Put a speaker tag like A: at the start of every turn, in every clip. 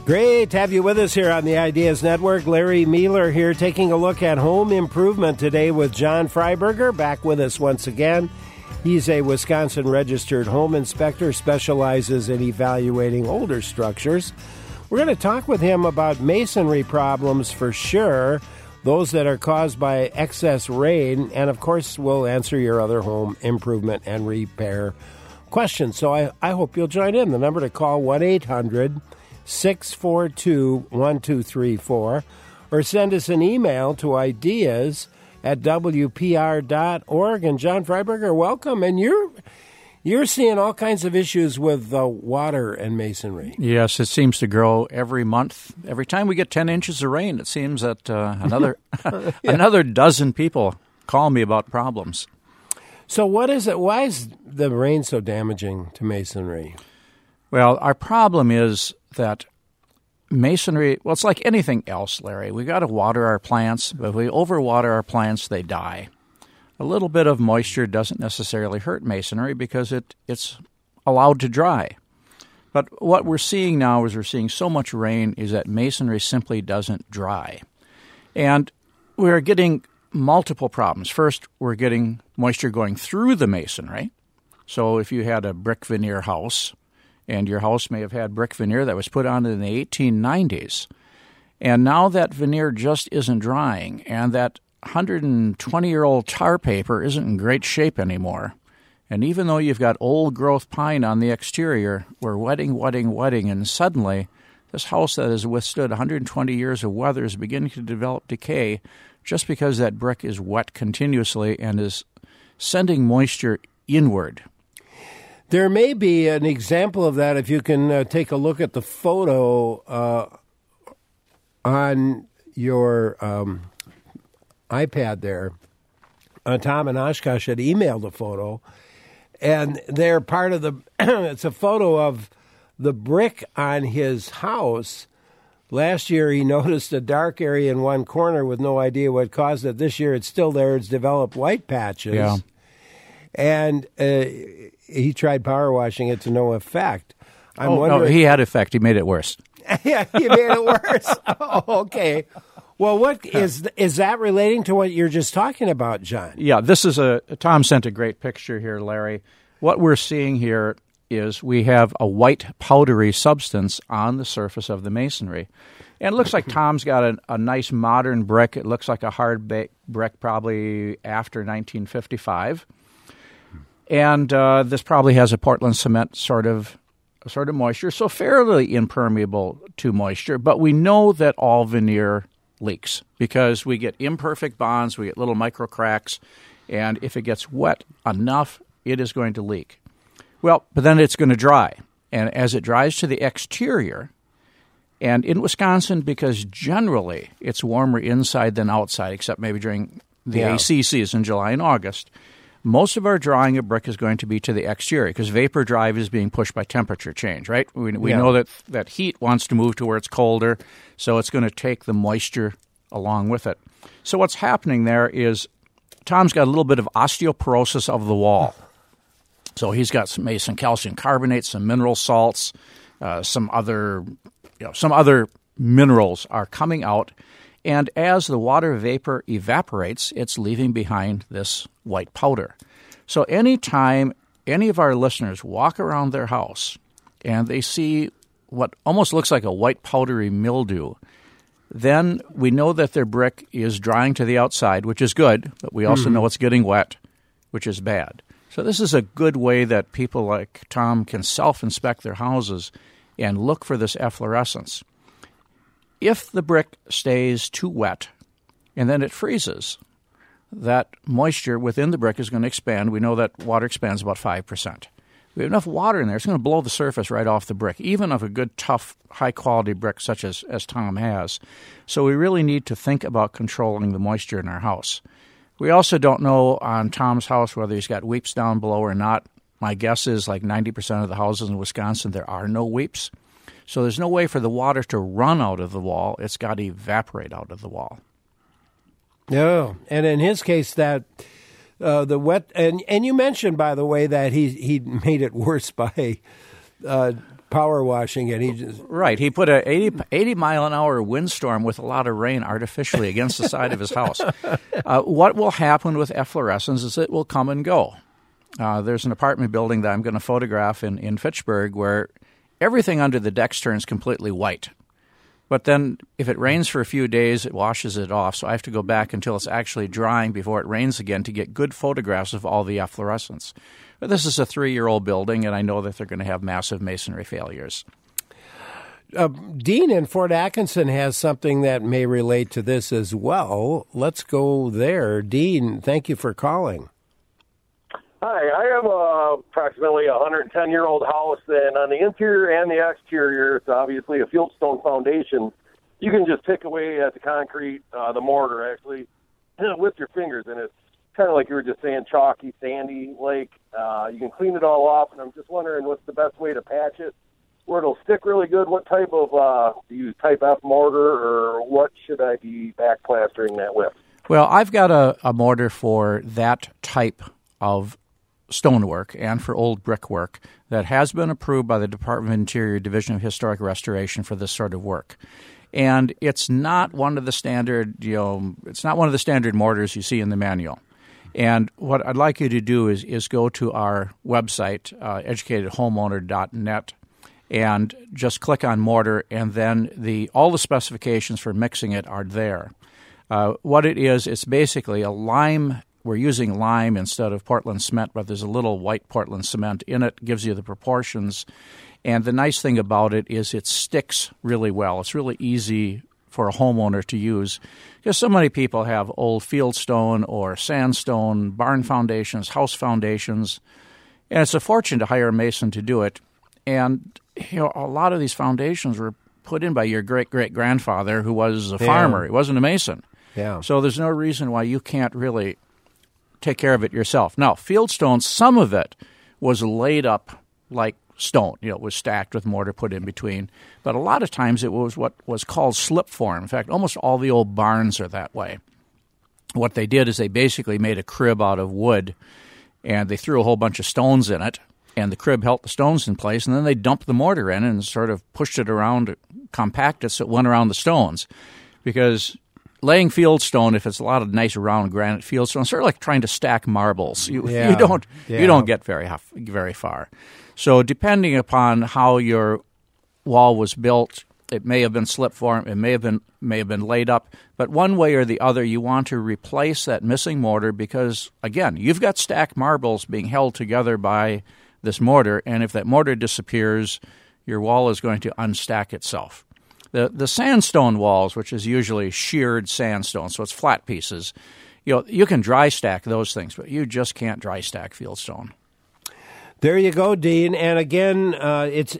A: Great to have you with us here on the Ideas Network. Larry Mueller here taking a look at home improvement today with John Freiberger, back with us once again. He's a Wisconsin-registered home inspector, specializes in evaluating older structures. We're going to talk with him about masonry problems for sure, those that are caused by excess rain, and of course we'll answer your other home improvement and repair questions. So I hope you'll join in. The number to call, 1-800-642-1234, or send us an email to ideas@wpr.org. And John Freiberger, welcome. And you're seeing all kinds of issues with water and masonry.
B: Yes, it seems to grow every month. Every time we get 10 inches of rain, it seems that another dozen people call me about problems.
A: So what is it? Why is the rain so damaging to masonry?
B: Well, our problem is that masonry, well, it's like anything else, Larry. We got to water our plants, but if we overwater our plants, they die. A little bit of moisture doesn't necessarily hurt masonry because it's allowed to dry. But what we're seeing now is we're seeing so much rain is that masonry simply doesn't dry. And we're getting multiple problems. First, we're getting moisture going through the masonry. So if you had a brick veneer house, and your house may have had brick veneer that was put on in the 1890s, and now that veneer just isn't drying, and that 120-year-old tar paper isn't in great shape anymore. And even though you've got old-growth pine on the exterior, we're wetting, and suddenly this house that has withstood 120 years of weather is beginning to develop decay just because that brick is wet continuously and is sending moisture inward.
A: There may be an example of that if you can take a look at the photo on your iPad there. Tom and Oshkosh had emailed a photo, and they're part of the it's a photo of the brick on his house. Last year he noticed a dark area in one corner with no idea what caused it. This year it's still there. It's developed white patches.
B: Yeah.
A: And he tried power washing it to no effect.
B: No, he had effect. He made it worse.
A: Yeah, he made it worse. Oh, okay. Well, what is that relating to what you're just talking about, John?
B: Yeah, this is Tom sent a great picture here, Larry. What we're seeing here is we have a white powdery substance on the surface of the masonry. And it looks like Tom's got a nice modern brick. It looks like a hard brick probably after 1955. And this probably has a Portland cement sort of moisture, so fairly impermeable to moisture. But we know that all veneer leaks because we get imperfect bonds, we get little micro cracks, and if it gets wet enough, it is going to leak. Well, but then it's going to dry. And as it dries to the exterior, and in Wisconsin, because generally it's warmer inside than outside, except maybe during the AC season, July and August, most of our drying of brick is going to be to the exterior because vapor drive is being pushed by temperature change, right? We know that heat wants to move to where it's colder, so it's going to take the moisture along with it. So what's happening there is Tom's got a little bit of osteoporosis of the wall. So he's got some calcium carbonate, some mineral salts, some other minerals are coming out. And as the water vapor evaporates, it's leaving behind this white powder. So anytime any of our listeners walk around their house and they see what almost looks like a white powdery mildew, then we know that their brick is drying to the outside, which is good, but we also know it's getting wet, which is bad. So this is a good way that people like Tom can self-inspect their houses and look for this efflorescence. If the brick stays too wet and then it freezes, that moisture within the brick is going to expand. We know that water expands about 5%. We have enough water in there, it's going to blow the surface right off the brick, even of a good, tough, high-quality brick such as Tom has. So we really need to think about controlling the moisture in our house. We also don't know on Tom's house whether he's got weeps down below or not. My guess is like 90% of the houses in Wisconsin, there are no weeps. So there's no way for the water to run out of the wall. It's got to evaporate out of the wall.
A: No, and in his case, that the wet and you mentioned, by the way, that he made it worse by power power washing it.
B: Right. He put a 80 mile an hour windstorm with a lot of rain artificially against the side of his house. What will happen with efflorescence is it will come and go. There's an apartment building that I'm going to photograph in Fitchburg where everything under the decks turns completely white. But then if it rains for a few days, it washes it off. So I have to go back until it's actually drying before it rains again to get good photographs of all the efflorescence. But this is a 3-year-old building, and I know that they're going to have massive masonry failures.
A: Dean in Fort Atkinson has something that may relate to this as well. Let's go there. Dean, thank you for calling.
C: Hi, I have approximately a 110-year-old house, and on the interior and the exterior, it's obviously a fieldstone foundation. You can just pick away at the concrete, the mortar, actually, with your fingers, and it's kind of like you were just saying, chalky, sandy lake. You can clean it all off, and I'm just wondering what's the best way to patch it, where it'll stick really good. What type of, do you use type F mortar, or what should I be back plastering that with?
B: Well, I've got a mortar for that type of stonework and for old brickwork that has been approved by the Department of Interior Division of Historic Restoration for this sort of work. And it's not one of the standard, it's not one of the standard mortars you see in the manual. And what I'd like you to do is go to our website, educatedhomeowner.net, and just click on mortar, and then all the specifications for mixing it are there. What it is, it's basically a lime. We're using lime instead of Portland cement, but there's a little white Portland cement in it, gives you the proportions. And the nice thing about it is it sticks really well. It's really easy for a homeowner to use because so many people have old fieldstone or sandstone, barn foundations, house foundations, and it's a fortune to hire a mason to do it. And a lot of these foundations were put in by your great-great-grandfather who was a farmer. He wasn't a mason.
A: Yeah.
B: So there's no reason why you can't really take care of it yourself. Now, fieldstone, some of it was laid up like stone. It was stacked with mortar put in between. But a lot of times it was what was called slip form. In fact, almost all the old barns are that way. What they did is they basically made a crib out of wood, and they threw a whole bunch of stones in it, and the crib held the stones in place, and then they dumped the mortar in and sort of pushed it around, compacted so it went around the stones. Because laying fieldstone, if it's a lot of nice round granite fieldstone, it's sort of like trying to stack marbles. You don't get very far. So depending upon how your wall was built, it may have been slip form, it may have been laid up, but one way or the other, you want to replace that missing mortar because, again, you've got stacked marbles being held together by this mortar, and if that mortar disappears, your wall is going to unstack itself. The sandstone walls, which is usually sheared sandstone, so it's flat pieces, you can dry stack those things, but you just can't dry stack fieldstone.
A: There you go, Dean. And again, it's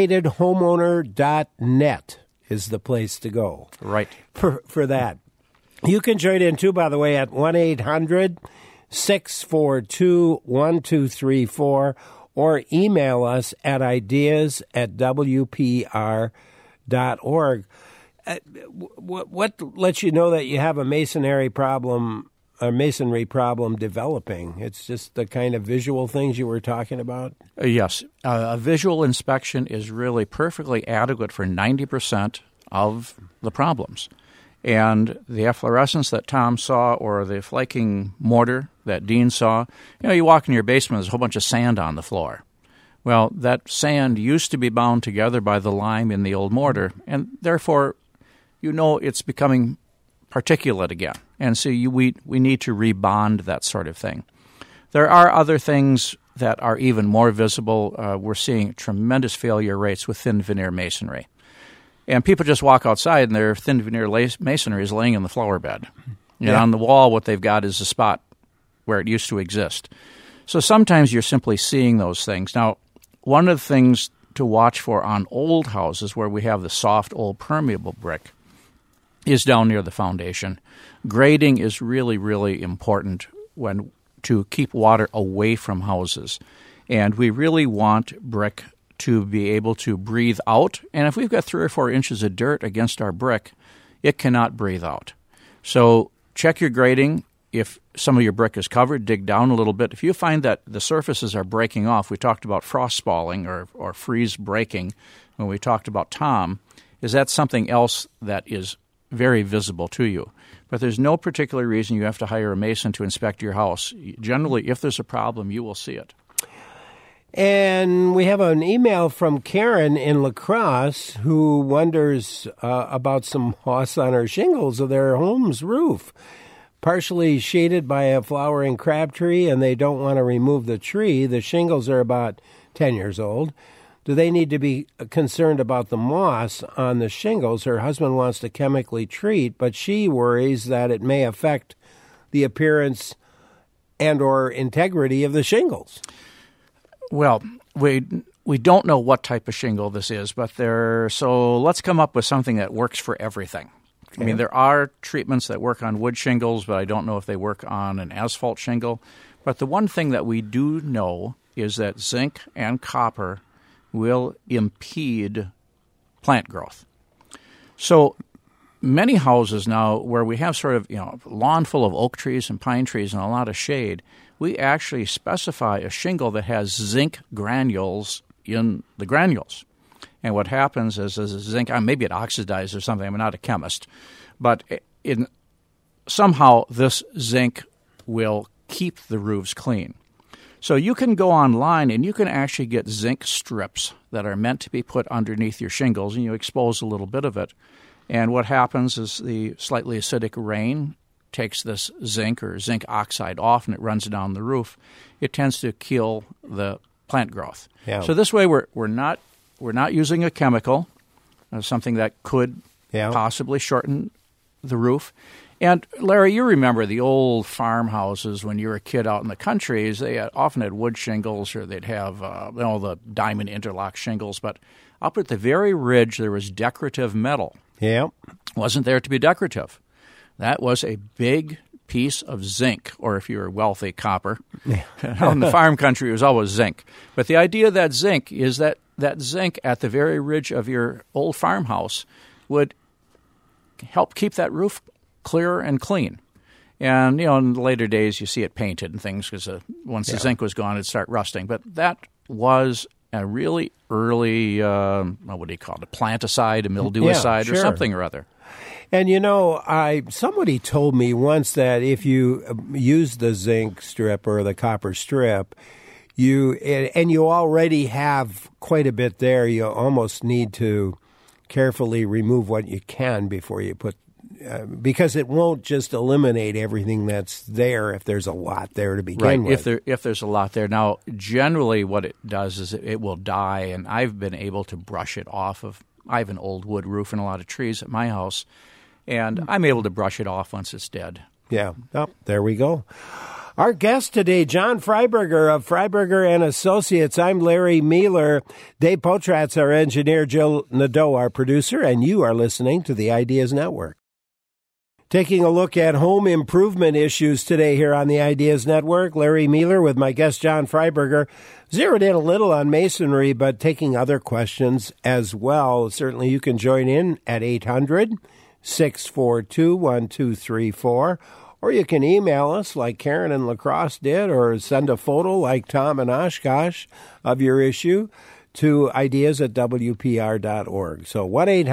A: educatedhomeowner.net is the place to go.
B: Right.
A: For that. You can join in, too, by the way, at 1-800-642-1234 or email us at ideas@wpr.org. What lets you know that you have a masonry problem developing? It's just the kind of visual things you were talking about?
B: Yes. A visual inspection is really perfectly adequate for 90% of the problems. And the efflorescence that Tom saw or the flaking mortar that Dean saw, you walk in your basement, there's a whole bunch of sand on the floor. Well, that sand used to be bound together by the lime in the old mortar, and therefore, it's becoming particulate again. And so we need to rebond that sort of thing. There are other things that are even more visible. We're seeing tremendous failure rates with thin veneer masonry. And people just walk outside and their thin veneer masonry is laying in the flower bed. On the wall, what they've got is a spot where it used to exist. So sometimes you're simply seeing those things. Now, one of the things to watch for on old houses where we have the soft, old, permeable brick is down near the foundation. Grading is really, really important to keep water away from houses. And we really want brick to be able to breathe out. And if we've got 3 or 4 inches of dirt against our brick, it cannot breathe out. So check your grading. if some of your brick is covered, dig down a little bit. If you find that the surfaces are breaking off, we talked about frost spalling or freeze breaking when we talked about Tom, is that something else that is very visible to you. But there's no particular reason you have to hire a mason to inspect your house. Generally, if there's a problem, you will see it.
A: And we have an email from Karen in La Crosse who wonders about some moss on her shingles of their home's roof. Partially shaded by a flowering crabtree, and they don't want to remove the tree. The shingles are about 10 years old. Do they need to be concerned about the moss on the shingles? Her husband wants to chemically treat, but she worries that it may affect the appearance and or integrity of the shingles.
B: Well, we don't know what type of shingle this is, but so let's come up with something that works for everything. Okay. I mean, there are treatments that work on wood shingles, but I don't know if they work on an asphalt shingle. But the one thing that we do know is that zinc and copper will impede plant growth. So many houses now where we have sort of, a lawn full of oak trees and pine trees and a lot of shade, we actually specify a shingle that has zinc granules in the granules. And what happens is zinc, maybe it oxidizes or something, I'm not a chemist, but somehow this zinc will keep the roofs clean. So you can go online and you can actually get zinc strips that are meant to be put underneath your shingles, and you expose a little bit of it. And what happens is the slightly acidic rain takes this zinc or zinc oxide off and it runs down the roof. It tends to kill the plant growth. Yeah. So this way we're not using a chemical, something that could possibly shorten the roof. And, Larry, you remember the old farmhouses when you were a kid out in the countries. They often had wood shingles, or they'd have the diamond interlock shingles. But up at the very ridge, there was decorative metal.
A: Yeah.
B: Wasn't there to be decorative. That was a big piece of zinc, or if you were wealthy, copper. In the farm country, it was always zinc. But the idea of that zinc is that zinc at the very ridge of your old farmhouse would help keep that roof clear and clean. And, in the later days, you see it painted and things because once the zinc was gone, it'd start rusting. But that was a really early, what do you call it, a planticide, a mildewicide, or something or other.
A: And, somebody told me once that if you use the zinc strip or the copper strip, you already have quite a bit there, you almost need to carefully remove what you can before you put because it won't just eliminate everything that's there if there's a lot there to begin with.
B: Right, if there's a lot there. Now, generally what it does is it will die, and I've been able to brush it off of – I have an old wood roof and a lot of trees at my house, and I'm able to brush it off once it's dead.
A: Yeah. Oh, there we go. Our guest today, John Freiberger of Freiberger and Associates. I'm Larry Mealer. Dave Potratz, our engineer, Jill Nadeau, our producer, and you are listening to the Ideas Network. Taking a look at home improvement issues today here on the Ideas Network. Larry Mealer with my guest, John Freiberger. Zeroed in a little on masonry, but taking other questions as well. Certainly you can join in at 800-642-1234. Or you can email us like Karen and La Crosse did, or send a photo like Tom and Oshkosh of your issue to ideas@wpr.org. So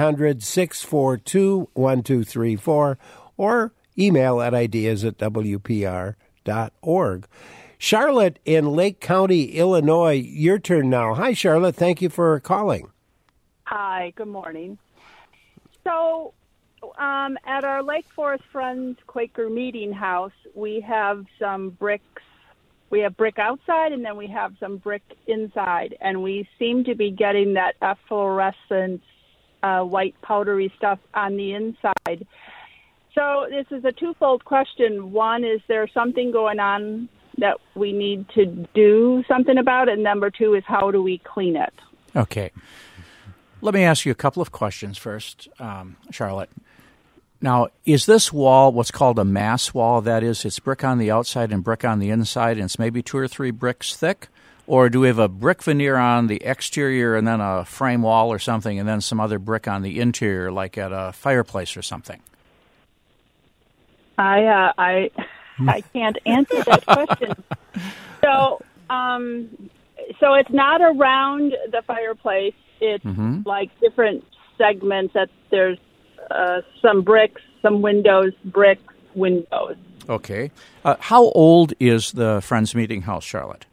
A: 1-800-642-1234 or email at ideas@wpr.org. Charlotte in Lake County, Illinois, your turn now. Hi, Charlotte. Thank you for calling.
D: Hi, good morning. So at our Lake Forest Friends Quaker Meeting House, we have some bricks. We have brick outside, and then we have some brick inside, and we seem to be getting that efflorescent white powdery stuff on the inside. So this is a twofold question. One, is there something going on that we need to do something about? And number two is, how do we clean it?
B: Okay. Let me ask you a couple of questions first, Charlotte. Now, is this wall what's called a mass wall? That is, it's brick on the outside and brick on the inside, and it's maybe 2 or 3 bricks thick? Or do we have a brick veneer on the exterior and then a frame wall or something, and then some other brick on the interior, like at a fireplace or something?
D: I I can't answer that question. So it's not around the fireplace. It's like different segments. That there's some bricks, some windows, bricks, windows.
B: Okay. How old is the Friends Meeting House, Charlotte?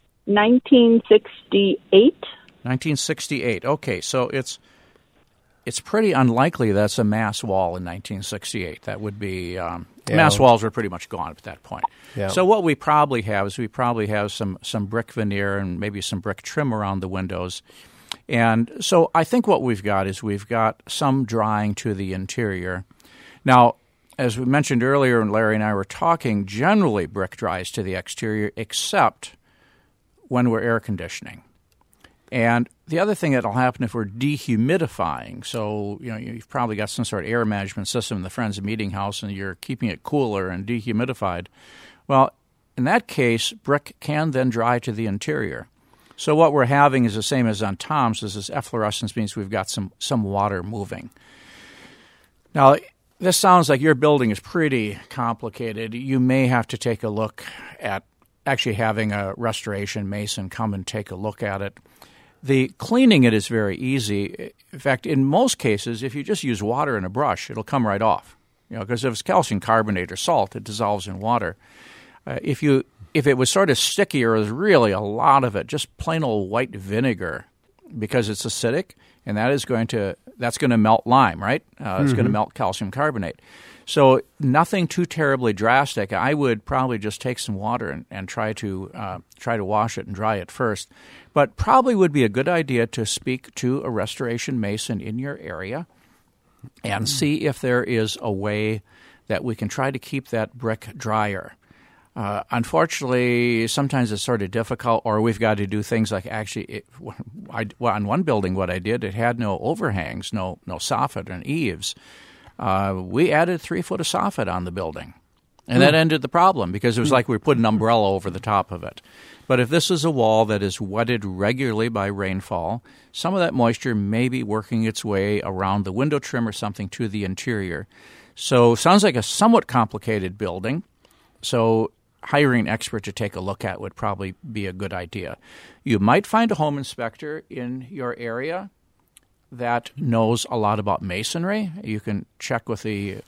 D: 1968.
B: 1968. Okay, so it's pretty unlikely that's a mass wall in 1968. That would be mass walls were pretty much gone at that point.
A: Yeah.
B: So what we probably have is some brick veneer and maybe some brick trim around the windows. And so I think what we've got some drying to the interior. Now, as we mentioned earlier, and Larry and I were talking, generally brick dries to the exterior except when we're air conditioning. And the other thing that will happen if we're dehumidifying, so you've probably got some sort of air management system in the Friends Meeting House and you're keeping it cooler and dehumidified. Well, in that case, brick can then dry to the interior. So what we're having is the same as on Tom's. This efflorescence means we've got some water moving. Now, this sounds like your building is pretty complicated. You may have to take a look at actually having a restoration mason come and take a look at it. The cleaning it is very easy. In fact, in most cases, if you just use water and a brush, it'll come right off. Because if it's calcium carbonate or salt, it dissolves in water. If it was sort of sticky or there's really a lot of it, just plain old white vinegar, because it's acidic, and that's going to melt lime, right? It's going to melt calcium carbonate. So nothing too terribly drastic. I would probably just take some water and try to wash it and dry it first. But probably would be a good idea to speak to a restoration mason in your area and see if there is a way that we can try to keep that brick drier. Unfortunately, sometimes it's sort of difficult, or we've got to do things like on one building, what I did, it had no overhangs, no soffit and eaves. We added 3 foot of soffit on the building, and that ended the problem because it was like we put an umbrella over the top of it. But if this is a wall that is wetted regularly by rainfall, some of that moisture may be working its way around the window trim or something to the interior. So sounds like a somewhat complicated building. So hiring an expert to take a look at would probably be a good idea. You might find a home inspector in your area that knows a lot about masonry. You can check with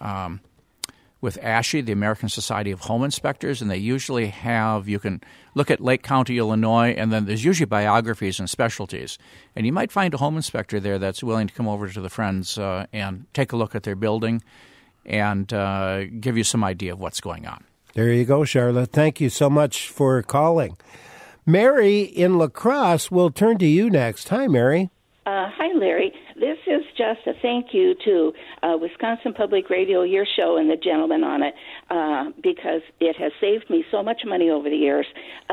B: with ASHI, the American Society of Home Inspectors, and they usually have, you can look at Lake County, Illinois, and then there's usually biographies and specialties. And you might find a home inspector there that's willing to come over to the Friends and take a look at their building and give you some idea of what's going on.
A: There you go, Charlotte. Thank you so much for calling. Mary in La Crosse will turn to you next. Hi, Mary.
E: Hi, Larry. This is just a thank you to Wisconsin Public Radio, your show, and the gentleman on it, because it has saved me so much money over the years.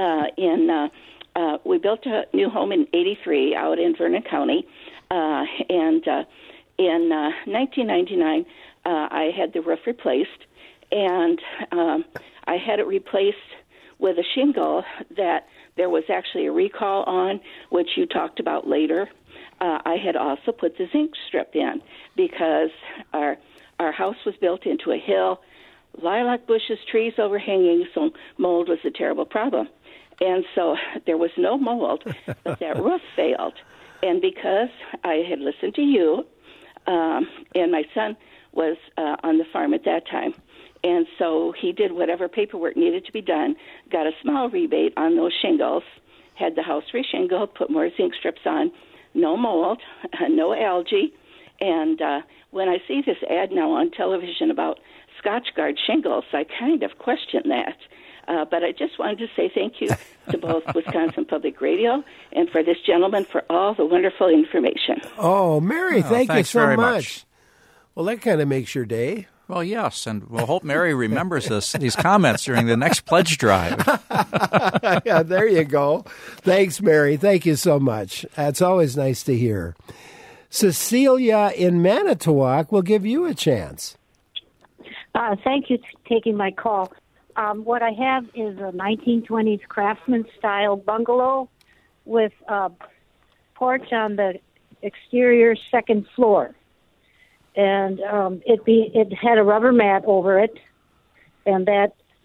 E: We built a new home in '83 out in Vernon County, and in 1999, I had the roof replaced, and I had it replaced with a shingle that there was actually a recall on, which you talked about later. I had also put the zinc strip in because our house was built into a hill, lilac bushes, trees overhanging, so mold was a terrible problem. And so there was no mold, but that roof failed. And because I had listened to you, and my son was on the farm at that time, and so he did whatever paperwork needed to be done, got a small rebate on those shingles, had the house re-shingled, put more zinc strips on, no mold, no algae. And when I see this ad now on television about Scotchgard shingles, I kind of question that. But I just wanted to say thank you to both Wisconsin Public Radio and for this gentleman for all the wonderful information.
A: Oh, Mary, thank you so
B: very
A: much. Well, that kind of makes your day.
B: Well, yes, and we'll hope Mary remembers these comments during the next pledge drive.
A: Yeah, there you go. Thanks, Mary. Thank you so much. That's always nice to hear. Cecilia in Manitowoc will give you a chance.
F: Thank you for taking my call. What I have is a 1920s craftsman-style bungalow with a porch on the exterior second floor. And it had a rubber mat over it, and that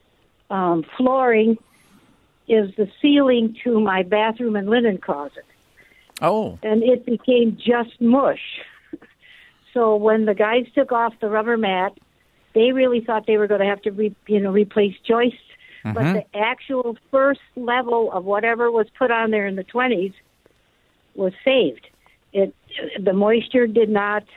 F: flooring is the ceiling to my bathroom and linen closet.
B: Oh.
F: And it became just mush. So when the guys took off the rubber mat, they really thought they were going to have to replace joists.
B: Mm-hmm.
F: But the actual first level of whatever was put on there in the 20s was saved. The moisture didn't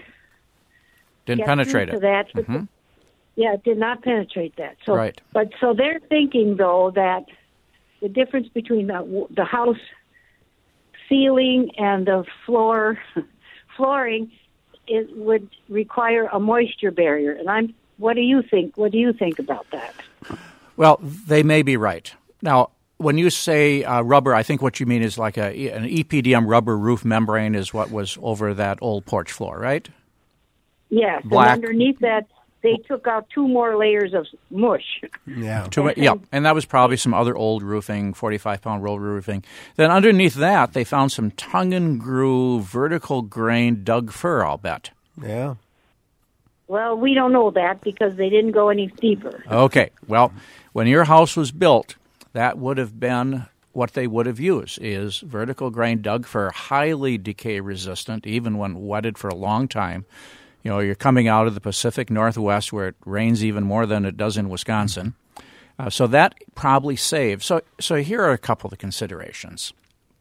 B: penetrate it.
F: That.
B: Mm-hmm.
F: Yeah, it did not penetrate that. So,
B: right.
F: But so they're thinking though that the difference between the house ceiling and the flooring would require a moisture barrier. And what do you think? What do you think about that?
B: Well, they may be right. Now, when you say rubber, I think what you mean is like an EPDM rubber roof membrane is what was over that old porch floor, right?
F: Yes.
B: Black.
F: And underneath that, they took out 2 more layers of mush.
A: Yeah.
B: And that was probably some other old roofing, 45-pound roll roofing. Then underneath that, they found some tongue and groove, vertical grain Doug fir, I'll bet.
A: Yeah.
F: Well, we don't know that because they didn't go any deeper.
B: Okay. Well, when your house was built, that would have been what they would have used is vertical grain Doug fir, highly decay resistant, even when wetted for a long time. You know, you're coming out of the Pacific Northwest where it rains even more than it does in Wisconsin. So that probably saved. So here are a couple of the considerations.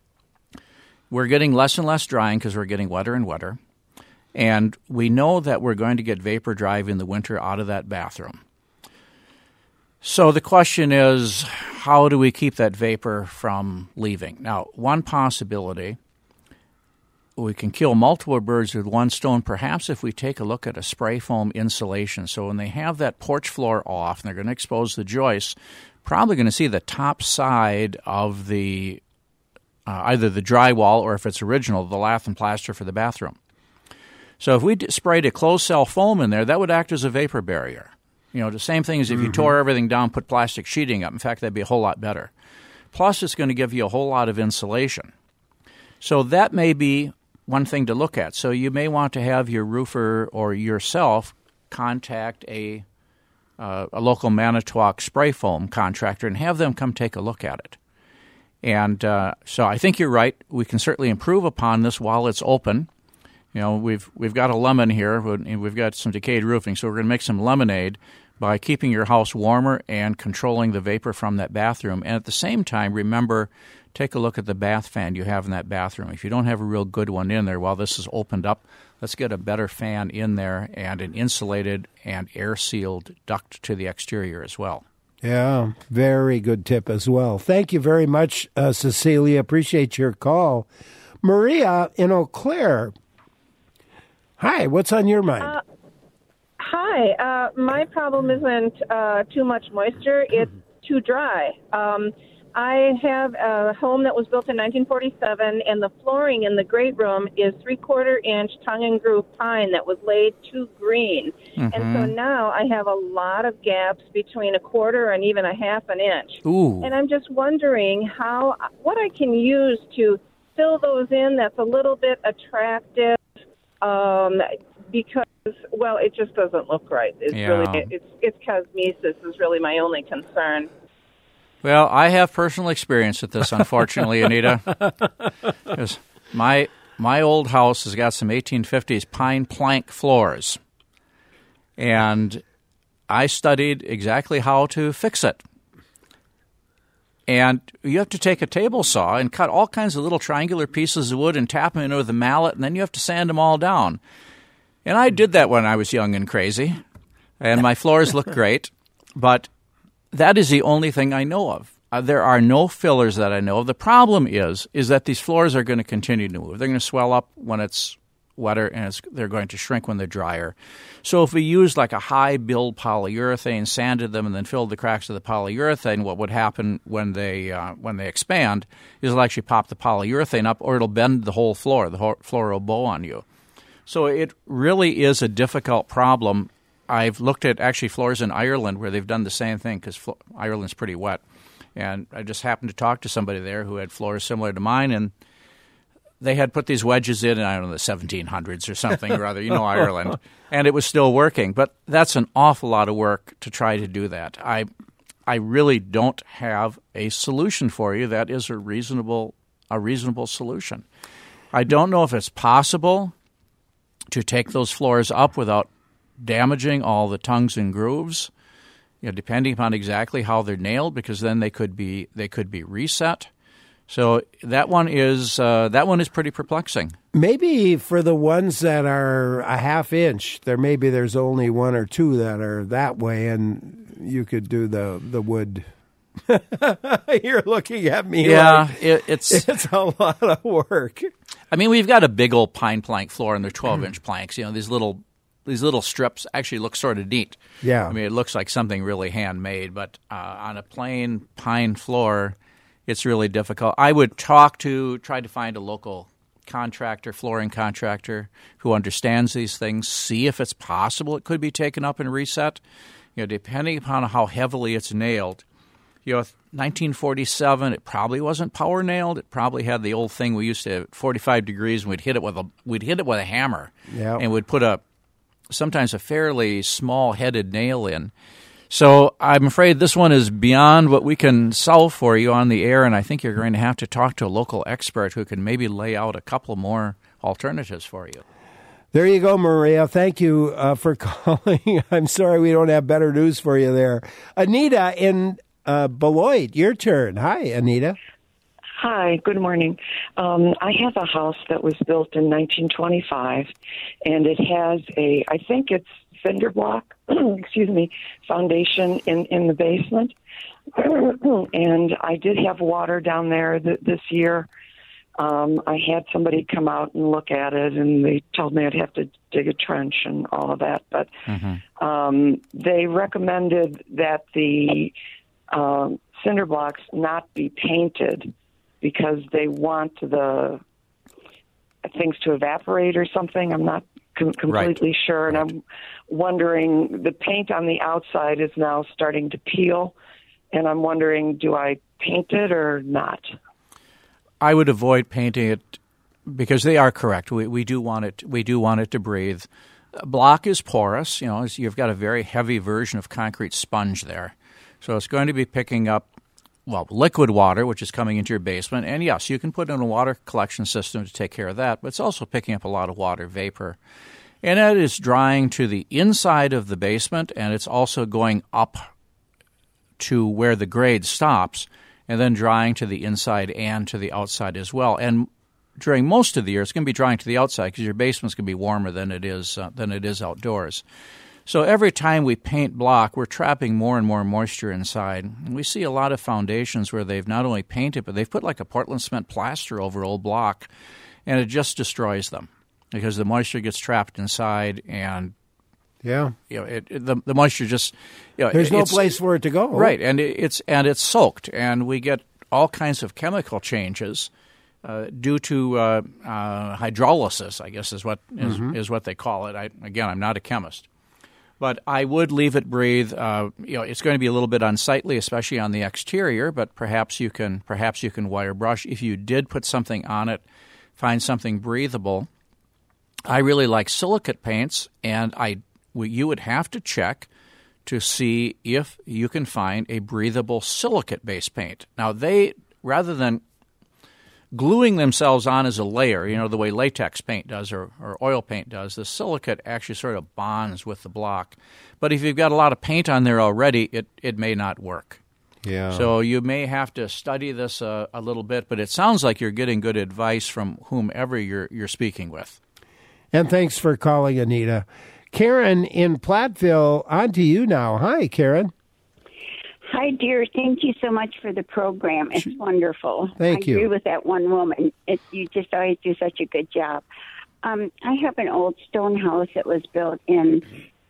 B: We're getting less and less drying because we're getting wetter and wetter. And we know that we're going to get vapor drive in the winter out of that bathroom. So the question is, how do we keep that vapor from leaving? Now, one possibility, we can kill multiple birds with one stone, perhaps if we take a look at a spray foam insulation. So when they have that porch floor off and they're going to expose the joists, probably going to see the top side of the either the drywall or, if it's original, the lath and plaster for the bathroom. So if we sprayed a closed-cell foam in there, that would act as a vapor barrier. You know, the same thing as if you tore everything down, put plastic sheeting up. In fact, that'd be a whole lot better. Plus, it's going to give you a whole lot of insulation. So that may be one thing to look at. So you may want to have your roofer or yourself contact a local Manitowoc spray foam contractor and have them come take a look at it. And so I think you're right. We can certainly improve upon this while it's open. You know, we've got a lemon here. We've got some decayed roofing, so we're going to make some lemonade by keeping your house warmer and controlling the vapor from that bathroom. And at the same time, remember, take a look at the bath fan you have in that bathroom. If you don't have a real good one in there while this is opened up, let's get a better fan in there and an insulated and air-sealed duct to the exterior as well.
A: Yeah, very good tip as well. Thank you very much, Cecilia. Appreciate your call. Maria in Eau Claire. Hi, what's on your mind?
G: Hi. My problem isn't too much moisture. It's too dry. I have a home that was built in 1947, and the flooring in the great room is 3/4-inch tongue and groove pine that was laid too green. And so now I have a lot of gaps between 1/4 and even 1/2 inch.
B: Ooh.
G: And I'm just wondering what I can use to fill those in that's a little bit attractive. Because, well, it just doesn't look right. It's cosmesis is really my only concern.
B: Well, I have personal experience with this, unfortunately, Anita. Because my old house has got some 1850s pine plank floors, and I studied exactly how to fix it. And you have to take a table saw and cut all kinds of little triangular pieces of wood and tap them in with a mallet, and then you have to sand them all down. And I did that when I was young and crazy, and my floors look great, but that is the only thing I know of. There are no fillers that I know of. The problem is that these floors are going to continue to move. They're going to swell up when it's wetter, and they're going to shrink when they're drier. So if we used like a high-build polyurethane, sanded them, and then filled the cracks of the polyurethane, what would happen when they expand is it'll actually pop the polyurethane up, or it'll bend the whole floor. The whole floor will bow on you. So it really is a difficult problem. I've looked at actually floors in Ireland where they've done the same thing because Ireland's pretty wet. And I just happened to talk to somebody there who had floors similar to mine, and they had put these wedges in, I don't know, the 1700s or something or other, Ireland, and it was still working. But that's an awful lot of work to try to do that. I really don't have a solution for you that is a reasonable solution. I don't know if it's possible to take those floors up without damaging all the tongues and grooves, depending upon exactly how they're nailed, because then they could be reset. So that one is pretty perplexing.
A: Maybe for the ones that are a half inch, there's only one or two that are that way, and you could do the wood. You're looking at me.
B: Yeah,
A: like
B: it's
A: a lot of work.
B: I mean, we've got a big old pine plank floor, and they're 12-inch planks. These little strips actually look sort of neat.
A: Yeah,
B: I mean, it looks like something really handmade, but on a plain pine floor, it's really difficult. I would try to find a local contractor, flooring contractor, who understands these things, see if it's possible it could be taken up and reset. Depending upon how heavily it's nailed. 1947, it probably wasn't power nailed. It probably had the old thing we used to have 45 degrees, and we'd hit it with a hammer, and we'd put sometimes a fairly small-headed nail in. So I'm afraid this one is beyond what we can solve for you on the air, and I think you're going to have to talk to a local expert who can maybe lay out a couple more alternatives for you.
A: There you go, Maria. Thank you for calling. I'm sorry we don't have better news for you there. Anita in Beloit, your turn. Hi, Anita.
H: Hi, good morning. I have a house that was built in 1925, and it has I think it's cinder block, foundation in the basement. And I did have water down there this year. I had somebody come out and look at it, and they told me I'd have to dig a trench and all of that. But they recommended that the cinder blocks not be painted because they want the things to evaporate or something. I'm not completely sure, and I'm wondering, the paint on the outside is now starting to peel, and I'm wondering, do I paint it or not?
B: I would avoid painting it because they are correct. We do want it. We do want it to breathe. Block is porous. You've got a very heavy version of concrete sponge there, so it's going to be picking up liquid water, which is coming into your basement. And yes, you can put in a water collection system to take care of that, but it's also picking up a lot of water vapor. And it is drying to the inside of the basement, and it's also going up to where the grade stops, and then drying to the inside and to the outside as well. And during most of the year, it's going to be drying to the outside because your basement's going to be warmer than it is outdoors. So every time we paint block, we're trapping more and more moisture inside. And we see a lot of foundations where they've not only painted, but they've put like a Portland cement plaster over old block, and it just destroys them because the moisture gets trapped inside, and the moisture just
A: there's no place for it to go,
B: right? And it's soaked, and we get all kinds of chemical changes due to hydrolysis, I guess is what they call it. I'm not a chemist. But I would leave it breathe. It's going to be a little bit unsightly, especially on the exterior. But perhaps you can wire brush. If you did put something on it, find something breathable. I really like silicate paints, and you would have to check to see if you can find a breathable silicate-based paint. Now, rather than gluing themselves on as a layer, the way latex paint does or oil paint does, the silicate actually sort of bonds with the block. But if you've got a lot of paint on there already, it may not work.
A: Yeah.
B: So you may have to study this a little bit, but it sounds like you're getting good advice from whomever you're speaking with.
A: And thanks for calling, Anita. Karen in Platteville, on to you now. Hi, Karen.
I: Hi, dear. Thank you so much for the program. It's wonderful.
A: Thank you.
I: I agree with that one woman. You just always do such a good job. I have an old stone house that was built in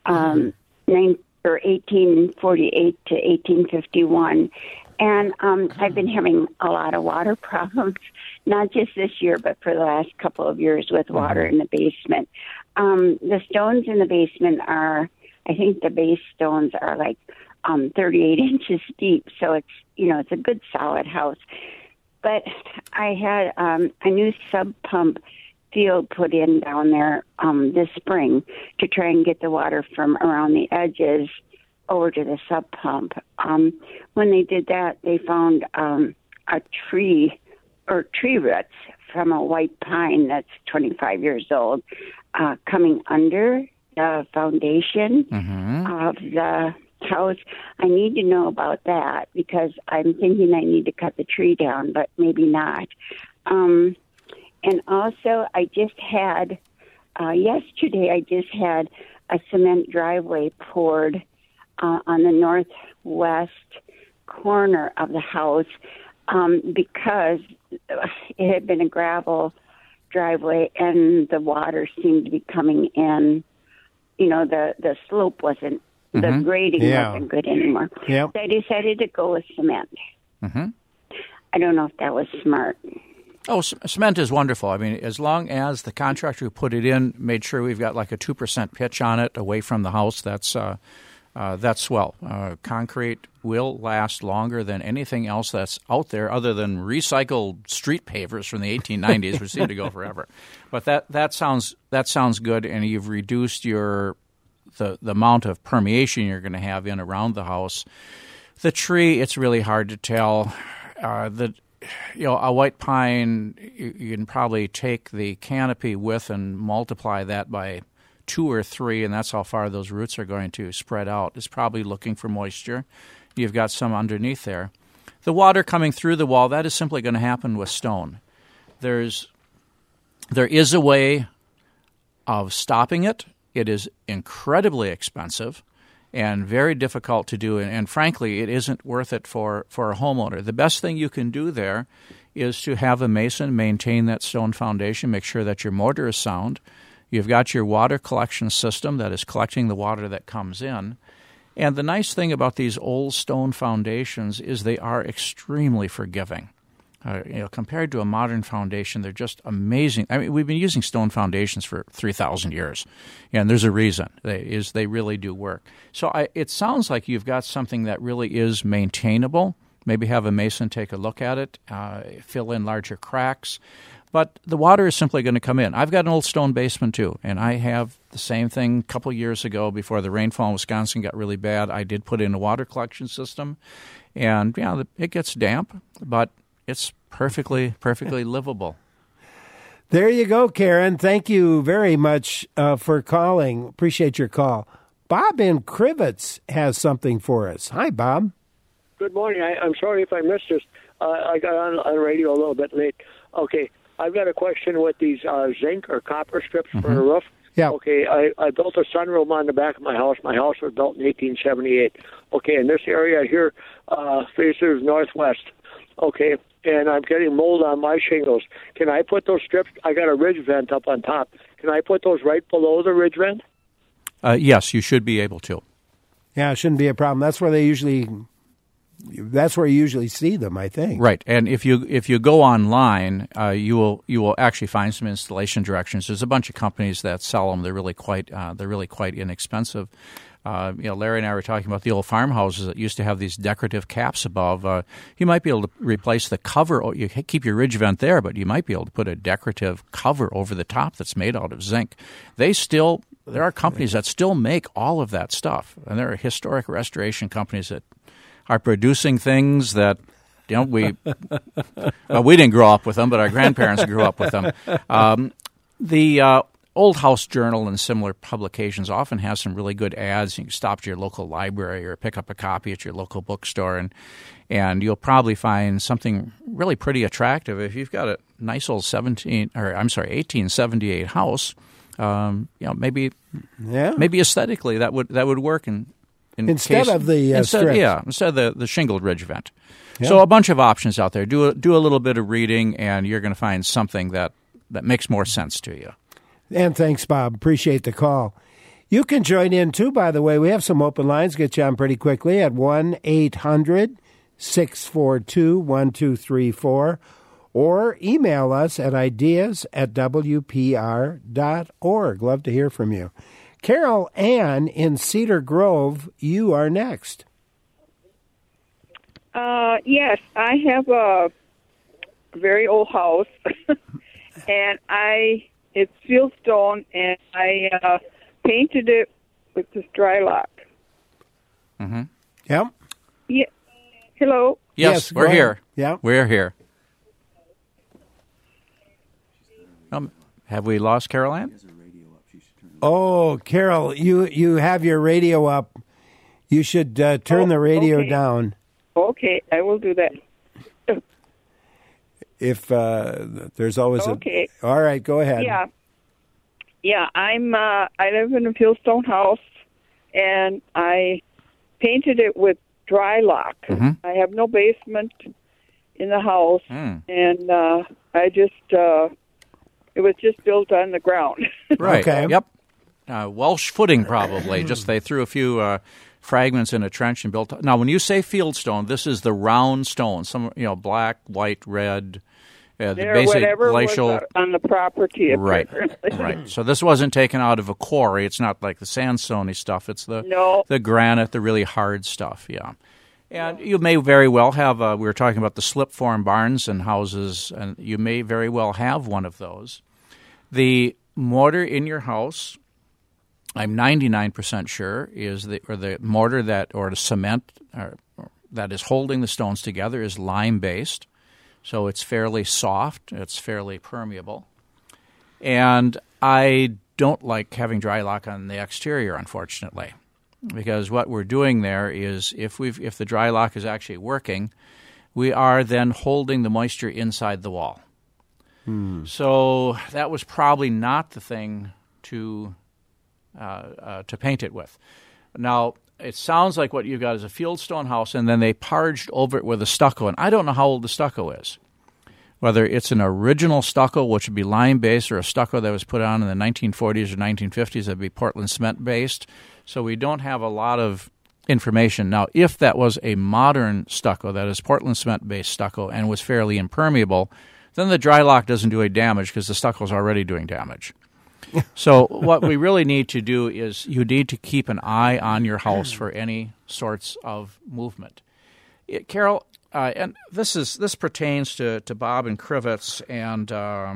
I: 1848 to 1851. And I've been having a lot of water problems, not just this year, but for the last couple of years with water in the basement. The stones in the basement I think the base stones are like 38 inches deep, so it's a good solid house. But I had a new sub pump field put in down there this spring to try and get the water from around the edges over to the sub pump. When they did that, they found a tree or tree roots from a white pine that's 25 years old coming under the foundation of the house. I need to know about that because I'm thinking I need to cut the tree down, but maybe not. And also, I just had, yesterday, I just had a cement driveway poured on the northwest corner of the house because it had been a gravel driveway and the water seemed to be coming in. You know, the slope wasn't, the grading wasn't good anymore.
A: Yep.
I: So I decided to go with cement. I don't know if that was smart.
B: Oh, cement is wonderful. I mean, as long as the contractor who put it in made sure we've got like a 2% pitch on it away from the house, that's swell. Concrete will last longer than anything else that's out there other than recycled street pavers from the 1890s, which seem to go forever. But that sounds good, and you've reduced the amount of permeation you're going to have in around the house. The tree, it's really hard to tell. A white pine, you can probably take the canopy width and multiply that by 2 or 3, and that's how far those roots are going to spread out. It's probably looking for moisture. You've got some underneath there. The water coming through the wall, that is simply going to happen with stone. There is a way of stopping it. It is incredibly expensive and very difficult to do, and frankly, it isn't worth it for a homeowner. The best thing you can do there is to have a mason maintain that stone foundation, make sure that your mortar is sound. You've got your water collection system that is collecting the water that comes in. And the nice thing about these old stone foundations is they are extremely forgiving. Compared to a modern foundation, they're just amazing. I mean, we've been using stone foundations for 3,000 years, and there's a reason. They really do work. So it sounds like you've got something that really is maintainable. Maybe have a mason take a look at it, fill in larger cracks. But the water is simply going to come in. I've got an old stone basement, too, and I have the same thing a couple years ago before the rainfall in Wisconsin got really bad. I did put in a water collection system, and it gets damp, but it's perfectly livable.
A: There you go, Karen. Thank you very much for calling. Appreciate your call. Bob in Crivets has something for us. Hi, Bob.
J: Good morning. I'm sorry if I missed this. I got on the radio a little bit late. Okay, I've got a question with these zinc or copper strips for the roof.
A: Yeah.
J: Okay, I built a sunroom on the back of my house. My house was built in 1878. Okay, and this area here faces northwest. Okay, and I'm getting mold on my shingles. Can I put those strips? I got a ridge vent up on top. Can I put those right below the ridge vent?
B: Yes, you should be able to.
A: Yeah, it shouldn't be a problem. That's where you usually see them, I think.
B: Right, and if you go online, you will actually find some installation directions. There's a bunch of companies that sell them. They're really quite inexpensive. Larry and I were talking about the old farmhouses that used to have these decorative caps above. You might be able to replace the cover. You keep your ridge vent there, but you might be able to put a decorative cover over the top that's made out of zinc. There are companies that still make all of that stuff, and there are historic restoration companies that are producing things that we didn't grow up with them, but our grandparents grew up with them. The Old House Journal and similar publications often has some really good ads. You can stop at your local library or pick up a copy at your local bookstore, and you'll probably find something really pretty attractive. If you've got a nice old 1878 house, maybe aesthetically that would work instead
A: of the strips.
B: Instead of the shingled ridge vent. Yeah. So a bunch of options out there. Do a little bit of reading, and you're going to find something that makes more sense to you.
A: And thanks, Bob. Appreciate the call. You can join in, too, by the way. We have some open lines. Get you on pretty quickly at 1-800-642-1234 or email us at ideas@wpr.org. Love to hear from you. Carol Ann in Cedar Grove, you are next.
K: Yes, I have a very old house, and it's fieldstone, and I painted it with this dry lock.
B: Mm-hmm.
A: Yep.
K: Yeah. Hello.
B: Yes, we're
A: go
B: here.
A: ahead. Yeah.
B: We're here. Have we lost Carol Ann?
A: Oh, Carol, you have your radio up. You should turn the radio down.
K: Okay, I will do that.
A: If there's always
K: Okay.
A: All right, go ahead.
K: Yeah. I live in a fieldstone house, and I painted it with dry lock.
B: Mm-hmm.
K: I have no basement in the house, and I just it was just built on the ground.
B: Right.
A: Okay.
B: Yep. Welsh footing, probably. Just they threw a few fragments in a trench and built. Now, when you say fieldstone, this is the round stone. Some, black, white, red. The basic
K: whatever
B: glacial
K: was on the property.
B: Right. Right. So this wasn't taken out of a quarry. It's not like the sandstone-y stuff. It's the granite, the really hard stuff. Yeah. And you may very well have. We were talking about the slip form barns and houses, and you may very well have one of those. The mortar in your house, I'm 99% sure, is the mortar or the cement that is holding the stones together is lime-based. So it's fairly soft. It's fairly permeable. And I don't like having dry lock on the exterior, unfortunately, because what we're doing there is if the dry lock is actually working, we are then holding the moisture inside the wall. So that was probably not the thing to paint it with. Now, it sounds like what you got is a fieldstone house, and then they parged over it with a stucco. And I don't know how old the stucco is, whether it's an original stucco, which would be lime-based, or a stucco that was put on in the 1940s or 1950s that would be Portland cement-based. So we don't have a lot of information. Now, if that was a modern stucco, that is Portland cement-based stucco, and was fairly impermeable, then the dry lock doesn't do any damage because the stucco is already doing damage. So what we really need to do is you need to keep an eye on your house for any sorts of movement. Carol, and this pertains to Bob and Crivets and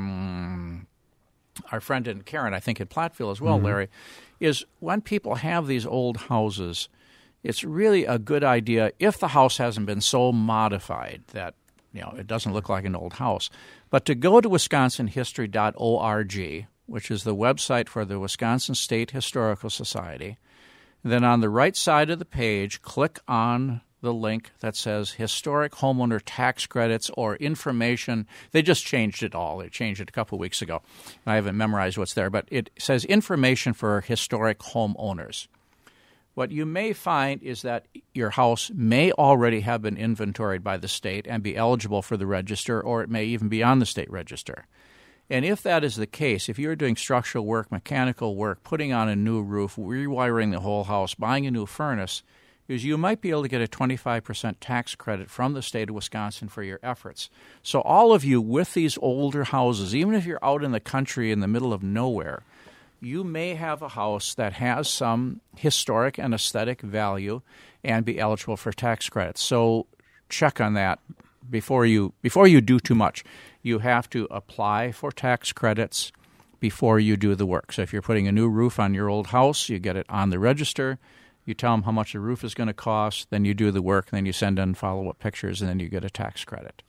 B: our friend and Karen, I think, in Platteville as well, Larry, is when people have these old houses, it's really a good idea if the house hasn't been so modified that it doesn't look like an old house, but to go to wisconsinhistory.org, which is the website for the Wisconsin State Historical Society. Then on the right side of the page, click on the link that says Historic Homeowner Tax Credits or Information. They just changed it all. They changed it a couple weeks ago. I haven't memorized what's there, but it says Information for Historic Homeowners. What you may find is that your house may already have been inventoried by the state and be eligible for the register, or it may even be on the state register. And if that is the case, if you're doing structural work, mechanical work, putting on a new roof, rewiring the whole house, buying a new furnace, is you might be able to get a 25% tax credit from the state of Wisconsin for your efforts. So all of you with these older houses, even if you're out in the country in the middle of nowhere, you may have a house that has some historic and aesthetic value and be eligible for tax credits. So check on that before you do too much. You have to apply for tax credits before you do the work. So if you're putting a new roof on your old house, you get it on the register. You tell them how much the roof is going to cost, then you do the work, and then you send in follow-up pictures, and then you get a tax credit.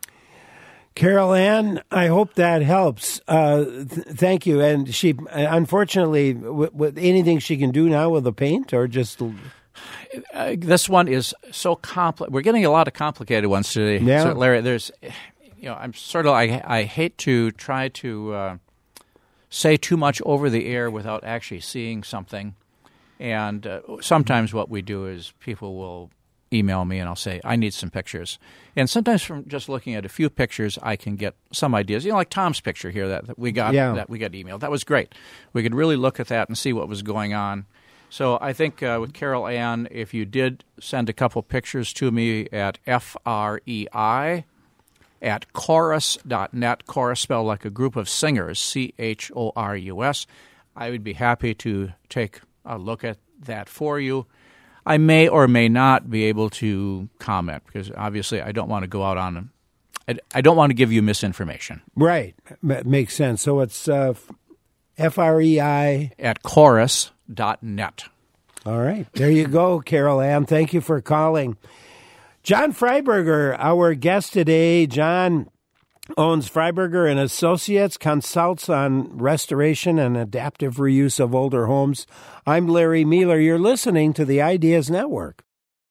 A: Carol Ann, I hope that helps. Thank you. And she, unfortunately, with anything she can do now with the paint, or just
B: this one is so complicated. We're getting a lot of complicated ones today.
A: Yeah.
B: So, Larry, there's, I'm sort of, I hate to try to say too much over the air without actually seeing something. And sometimes what we do is people will email me and I'll say, I need some pictures. And sometimes from just looking at a few pictures, I can get some ideas. Like Tom's picture here that we got emailed. That was great. We could really look at that and see what was going on. So I think with Carol Ann, if you did send a couple pictures to me at FREI@chorus.net, chorus spelled like a group of singers, CHORUS, I would be happy to take a look at that for you. I may or may not be able to comment because obviously I don't want to go out on I don't want to give you misinformation.
A: Right. Makes sense. So it's FREI
B: at chorus.net.
A: All right. There you go, Carol Ann. Thank you for calling. John Freiberger, our guest today. John owns Freiberger and Associates, consults on restoration and adaptive reuse of older homes. I'm Larry Mealer. You're listening to the Ideas Network.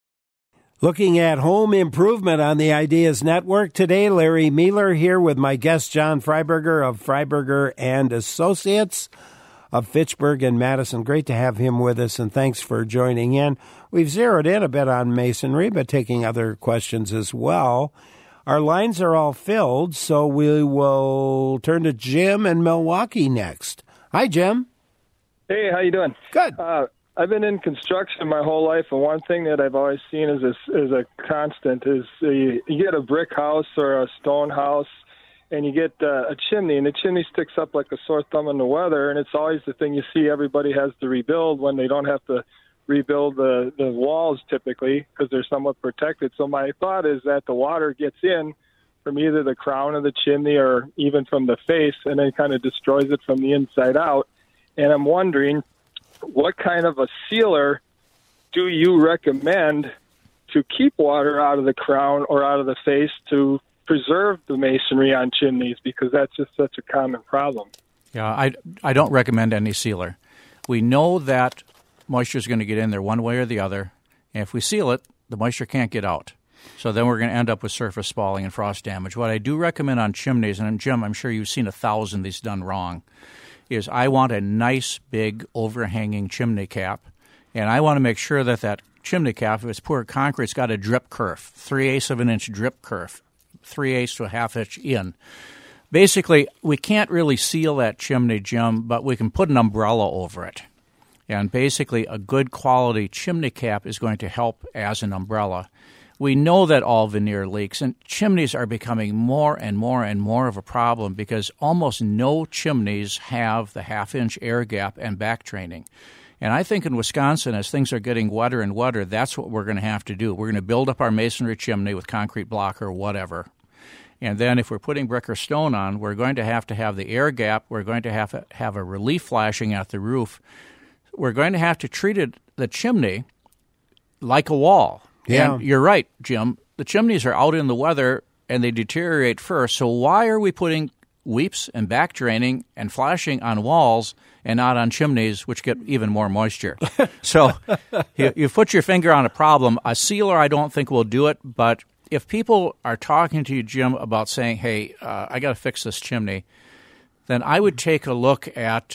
A: Looking at home improvement on the Ideas Network today, Larry Mealer here with my guest John Freiberger of Freiberger and Associates of Fitchburg and Madison. Great to have him with us, and thanks for joining in. We've zeroed in a bit on masonry, but taking other questions as well. Our lines are all filled, so we will turn to Jim in Milwaukee next. Hi, Jim.
L: Hey, how you doing?
A: Good.
L: I've been in construction my whole life, and one thing that I've always seen as a constant is you get a brick house or a stone house, and you get a chimney, and the chimney sticks up like a sore thumb in the weather, and it's always the thing you see everybody has to rebuild when they don't have to rebuild the walls typically because they're somewhat protected. So my thought is that the water gets in from either the crown of the chimney or even from the face, and then kind of destroys it from the inside out. And I'm wondering, what kind of a sealer do you recommend to keep water out of the crown or out of the face to preserve the masonry on chimneys, because that's just such a common problem?
B: Yeah, I don't recommend any sealer. We know that moisture is going to get in there one way or the other, and if we seal it, the moisture can't get out. So then we're going to end up with surface spalling and frost damage. What I do recommend on chimneys, and Jim, I'm sure you've seen 1,000 of these done wrong, is I want a nice, big, overhanging chimney cap, and I want to make sure that that chimney cap, if it's poured concrete, it's got a drip kerf, 3/8 of an inch drip kerf, 3/8 to a half inch in. Basically, we can't really seal that chimney, Jim, but we can put an umbrella over it. And basically, a good quality chimney cap is going to help as an umbrella. We know that all veneer leaks, and chimneys are becoming more and more and more of a problem because almost no chimneys have the half-inch air gap and back draining. And I think in Wisconsin, as things are getting wetter and wetter, that's what we're going to have to do. We're going to build up our masonry chimney with concrete block or whatever. And then if we're putting brick or stone on, we're going to have the air gap. We're going to have a relief flashing at the roof. We're going to have to treat the chimney like a wall.
A: Yeah.
B: And you're right, Jim. The chimneys are out in the weather, and they deteriorate first. So why are we putting weeps and back draining and flashing on walls and not on chimneys, which get even more moisture? So you put your finger on a problem. A sealer, I don't think, will do it. But if people are talking to you, Jim, about saying, hey, I got to fix this chimney, then I would take a look at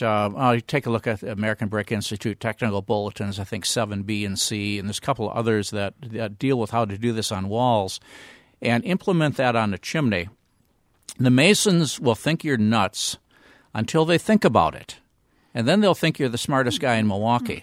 B: the American Brick Institute technical bulletins, I think 7B and C, and there's a couple of others that deal with how to do this on walls, and implement that on a chimney. The masons will think you're nuts until they think about it, and then they'll think you're the smartest guy in Milwaukee.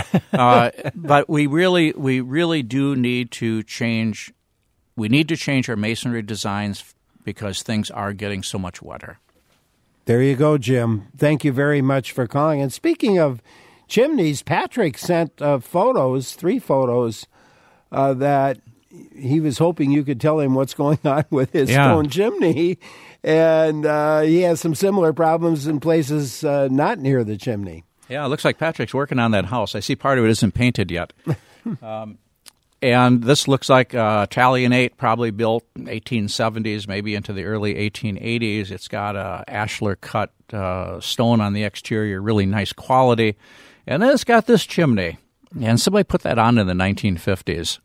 B: But we really do need to change. We need to change our masonry designs because things are getting so much wetter.
A: There you go, Jim. Thank you very much for calling. And speaking of chimneys, Patrick sent 3 photos that he was hoping you could tell him what's going on with his stone chimney. And he has some similar problems in places not near the chimney.
B: Yeah, it looks like Patrick's working on that house. I see part of it isn't painted yet. And this looks like Italianate, probably built in 1870s, maybe into the early 1880s. It's got a ashlar cut stone on the exterior, really nice quality. And then it's got this chimney. And somebody put that on in the 1950s.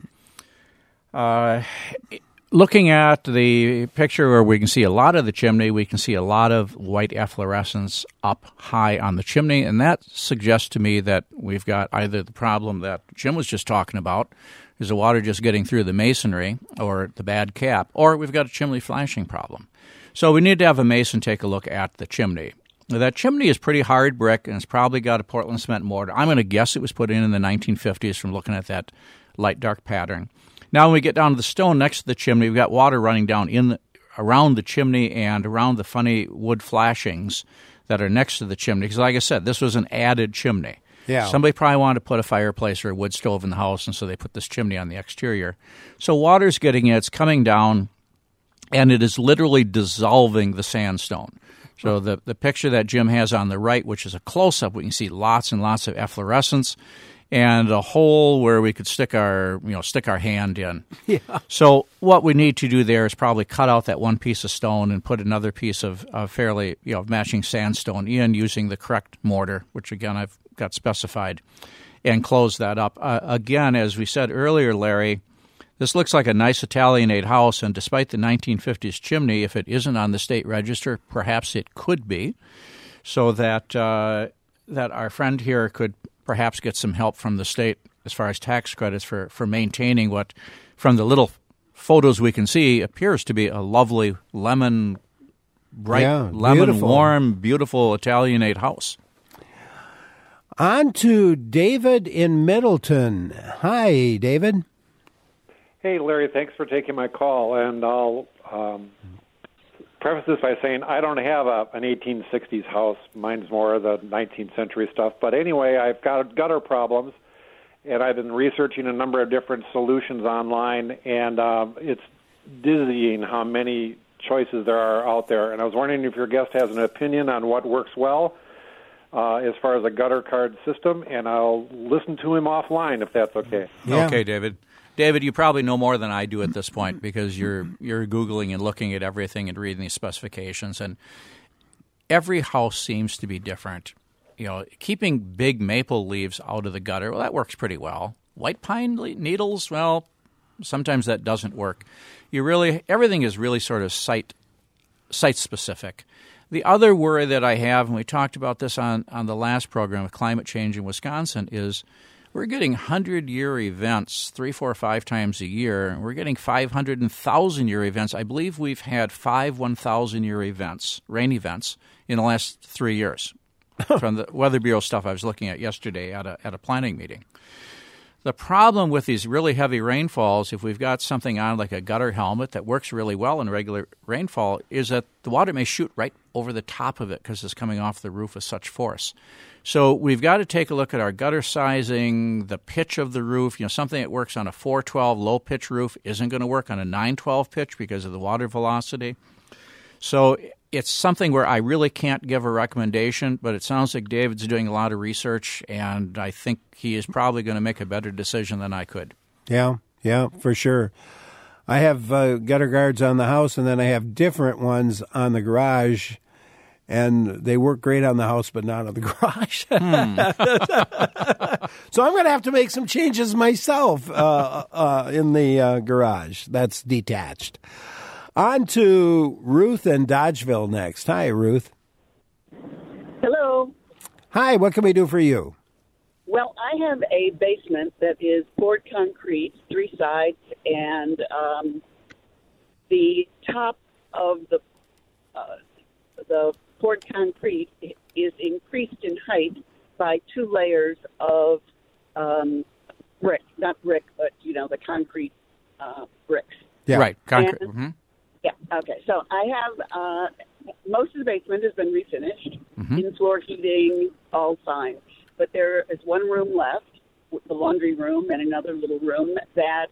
B: Looking at the picture where we can see a lot of the chimney, we can see a lot of white efflorescence up high on the chimney. And that suggests to me that we've got either the problem that Jim was just talking about, is the water just getting through the masonry or the bad cap, or we've got a chimney flashing problem. So we need to have a mason take a look at the chimney. Now, that chimney is pretty hard brick, and it's probably got a Portland cement mortar. I'm going to guess it was put in the 1950s from looking at that light-dark pattern. Now when we get down to the stone next to the chimney, we've got water running down around the chimney and around the funny wood flashings that are next to the chimney. Because like I said, this was an added chimney.
A: Yeah.
B: Somebody probably wanted to put a fireplace or a wood stove in the house, and so they put this chimney on the exterior. So water's getting in, it's coming down, and it is literally dissolving the sandstone. So the picture that Jim has on the right, which is a close-up, we can see lots and lots of efflorescence. and a hole where we could stick our hand in.
A: Yeah.
B: So what we need to do there is probably cut out that one piece of stone and put another piece of fairly matching sandstone in using the correct mortar, which again I've got specified, and close that up. Again, as we said earlier, Larry, this looks like a nice Italianate house, and despite the 1950s chimney, if it isn't on the state register, perhaps it could be, so that our friend here could perhaps get some help from the state as far as tax credits for maintaining what, from the little photos we can see, appears to be a lovely lemon,
A: beautiful.
B: warm, beautiful Italianate house.
A: On to David in Middleton. Hi, David.
M: Hey, Larry, thanks for taking my call. And I'll preface this by saying I don't have an 1860s house. Mine's more of the 19th century stuff. But anyway, I've got gutter problems, and I've been researching a number of different solutions online, and it's dizzying how many choices there are out there. And I was wondering if your guest has an opinion on what works well as far as a gutter card system, and I'll listen to him offline if that's okay.
B: Yeah. Okay, David. David, you probably know more than I do at this point because you're Googling and looking at everything and reading these specifications. And every house seems to be different. Keeping big maple leaves out of the gutter, well, that works pretty well. White pine needles, well, sometimes that doesn't work. Everything is really sort of site specific. The other worry that I have, and we talked about this on the last program of climate change in Wisconsin, is we're getting 100-year events 3, 4, 5 times a year. We're getting 500 and 1,000-year events. I believe we've had 5 1,000-year events, rain events, in the last 3 years from the Weather Bureau stuff I was looking at yesterday at a planning meeting. The problem with these really heavy rainfalls, if we've got something on like a gutter helmet that works really well in regular rainfall, is that the water may shoot right over the top of it because it's coming off the roof with such force. So we've got to take a look at our gutter sizing, the pitch of the roof. Something that works on a 412 low pitch roof isn't going to work on a 912 pitch because of the water velocity. So it's something where I really can't give a recommendation, but it sounds like David's doing a lot of research, and I think he is probably going to make a better decision than I could.
A: Yeah, for sure. I have gutter guards on the house, and then I have different ones on the garage, and they work great on the house, but not on the garage. So I'm going to have to make some changes myself in the garage. That's detached. On to Ruth in Dodgeville next. Hi, Ruth.
N: Hello.
A: Hi, what can we do for you?
N: Well, I have a basement that is poured concrete, 3 sides, and the top of the poured concrete is increased in height by 2 layers of brick, not brick, but, the concrete bricks.
B: Yeah. Right, concrete.
N: Yeah, okay. So I have, most of the basement has been refinished, in-floor heating, all fine. But there is one room left, the laundry room and another little room that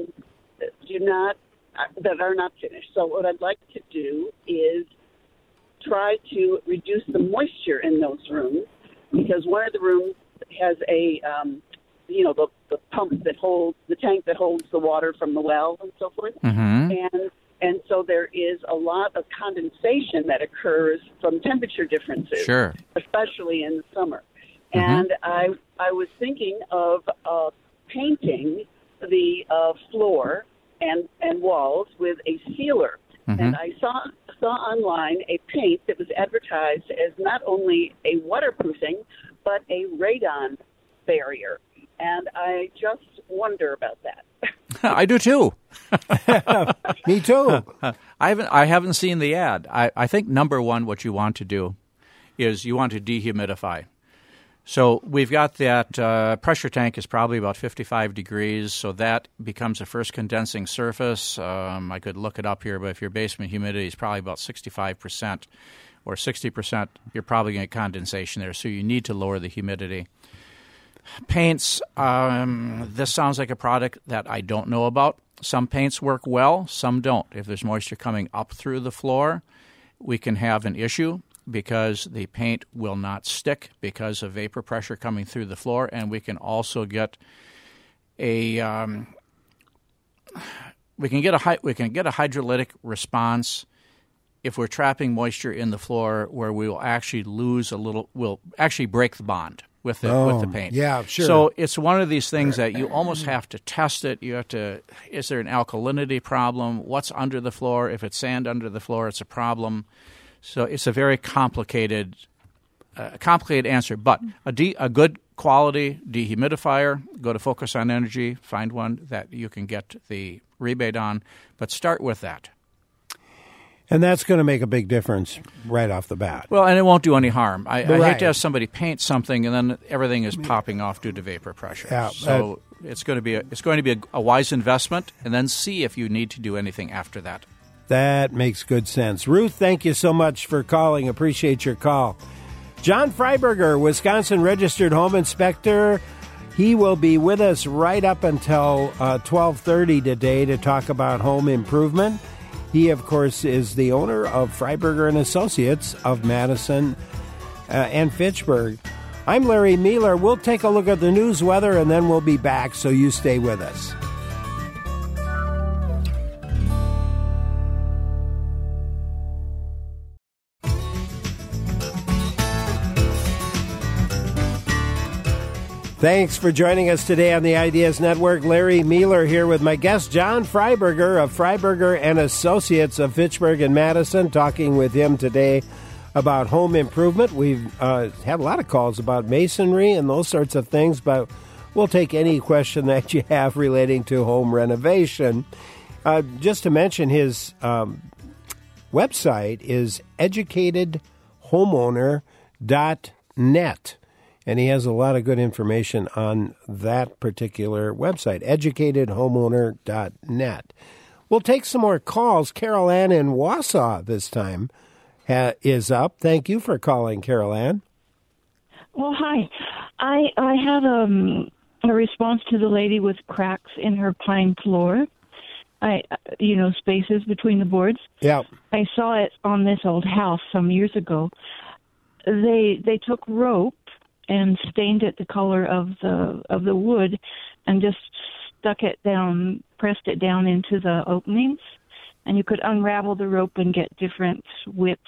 N: that are not finished. So what I'd like to do is try to reduce the moisture in those rooms, because one of the rooms has a, the pump that holds, the tank that holds the water from the well and so forth. And so there is a lot of condensation that occurs from temperature differences,
B: sure,
N: especially in the summer. And I was thinking of painting the floor and walls with a sealer. And I saw online a paint that was advertised as not only a waterproofing, but a radon barrier. And I just wonder about that.
B: I do too.
A: Me too.
B: I haven't seen the ad. I think number one, what you want to do is you want to dehumidify. So we've got that pressure tank is probably about 55 degrees, so that becomes a first condensing surface. I could look it up here, but if your basement humidity is probably about 65% or 60%, you're probably going to get condensation there, so you need to lower the humidity. Paints, this sounds like a product that I don't know about. Some paints work well, some don't. If there's moisture coming up through the floor, we can have an issue. because the paint will not stick because of vapor pressure coming through the floor, and we can also get a hydrolytic response if we're trapping moisture in the floor, where we will actually we'll actually break the bond with the paint.
A: Yeah, sure.
B: So it's one of these things that you almost have to test it. You have to, is there an alkalinity problem? What's under the floor? If it's sand under the floor, it's a problem. So it's a very complicated answer. But a good quality dehumidifier, go to Focus on Energy, find one that you can get the rebate on, but start with that.
A: And that's going to make a big difference right off the bat.
B: Well, and it won't do any harm. I hate to have somebody paint something and then everything is popping off due to vapor pressure.
A: Yeah,
B: so it's going to be a wise investment, and then see if you need to do anything after that.
A: That makes good sense. Ruth, thank you so much for calling. Appreciate your call. John Freiberger, Wisconsin Registered Home Inspector. He will be with us right up until 12:30 today to talk about home improvement. He, of course, is the owner of Freiberger and Associates of Madison and Fitchburg. I'm Larry Mueller. We'll take a look at the news, weather, and then we'll be back, so you stay with us. Thanks for joining us today on the Ideas Network. Larry Mueller here with my guest, John Freiberger of Freiberger and Associates of Fitchburg and Madison, talking with him today about home improvement. We've had a lot of calls about masonry and those sorts of things, but we'll take any question that you have relating to home renovation. Just to mention, his website is educatedhomeowner.net. And he has a lot of good information on that particular website, educatedhomeowner.net. We'll take some more calls. Carol Ann in Wausau this time is up. Thank you for calling, Carol Ann.
O: Well, hi. I had a response to the lady with cracks in her pine floor. Spaces between the boards.
A: Yeah.
O: I saw it on this old house some years ago. They took rope and stained it the color of the wood, and just stuck it down, pressed it down into the openings, and you could unravel the rope and get different widths,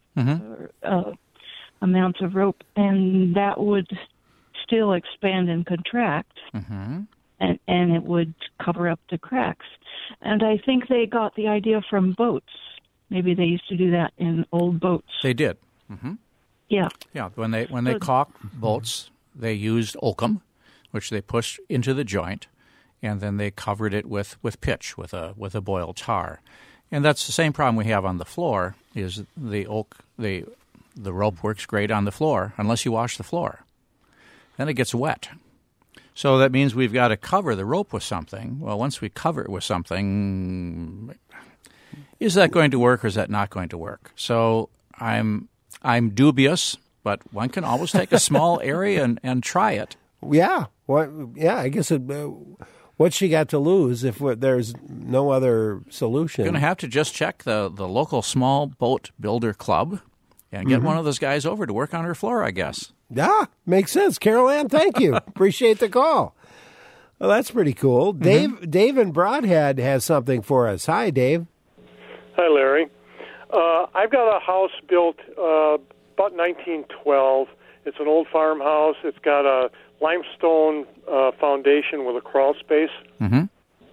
O: amounts of rope, and that would still expand and contract, and it would cover up the cracks. And I think they got the idea from boats. Maybe they used to do that in old boats.
B: They did. Mm-hmm.
O: Yeah.
B: Yeah. When they caulked boats, they used oakum, which they pushed into the joint, and then they covered it with pitch, with a boiled tar. And that's the same problem we have on the floor. Is the rope works great on the floor unless you wash the floor. Then it gets wet. So that means we've got to cover the rope with something. Well, once we cover it with something, is that going to work or is that not going to work? So I'm dubious, but one can always take a small area and try it.
A: Yeah. I guess what's she got to lose if there's no other solution?
B: You're going to have to just check the local small boat builder club and get one of those guys over to work on her floor, I guess. Yeah,
A: makes sense. Carol Ann, thank you. Appreciate the call. Well, that's pretty cool. Dave in Broadhead has something for us. Hi, Dave.
P: Hi, Larry. I've got a house built about 1912. It's an old farmhouse. It's got a limestone foundation with a crawl space. And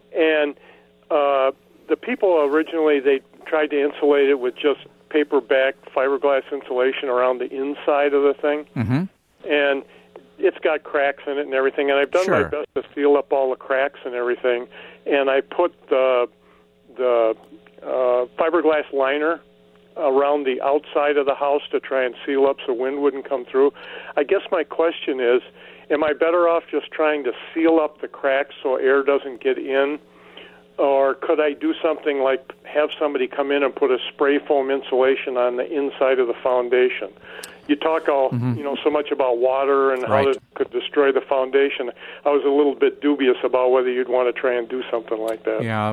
P: the people originally, they tried to insulate it with just paper-back fiberglass insulation around the inside of the thing. And it's got cracks in it and everything. And I've done my best to seal up all the cracks and everything. And I put the fiberglass liner around the outside of the house to try and seal up so wind wouldn't come through. I guess my question is, am I better off just trying to seal up the cracks so air doesn't get in? Or could I do something like have somebody come in and put a spray foam insulation on the inside of the foundation? You talk so much about water and how it could destroy the foundation. I was a little bit dubious about whether you'd want to try and do something like that.
B: Yeah.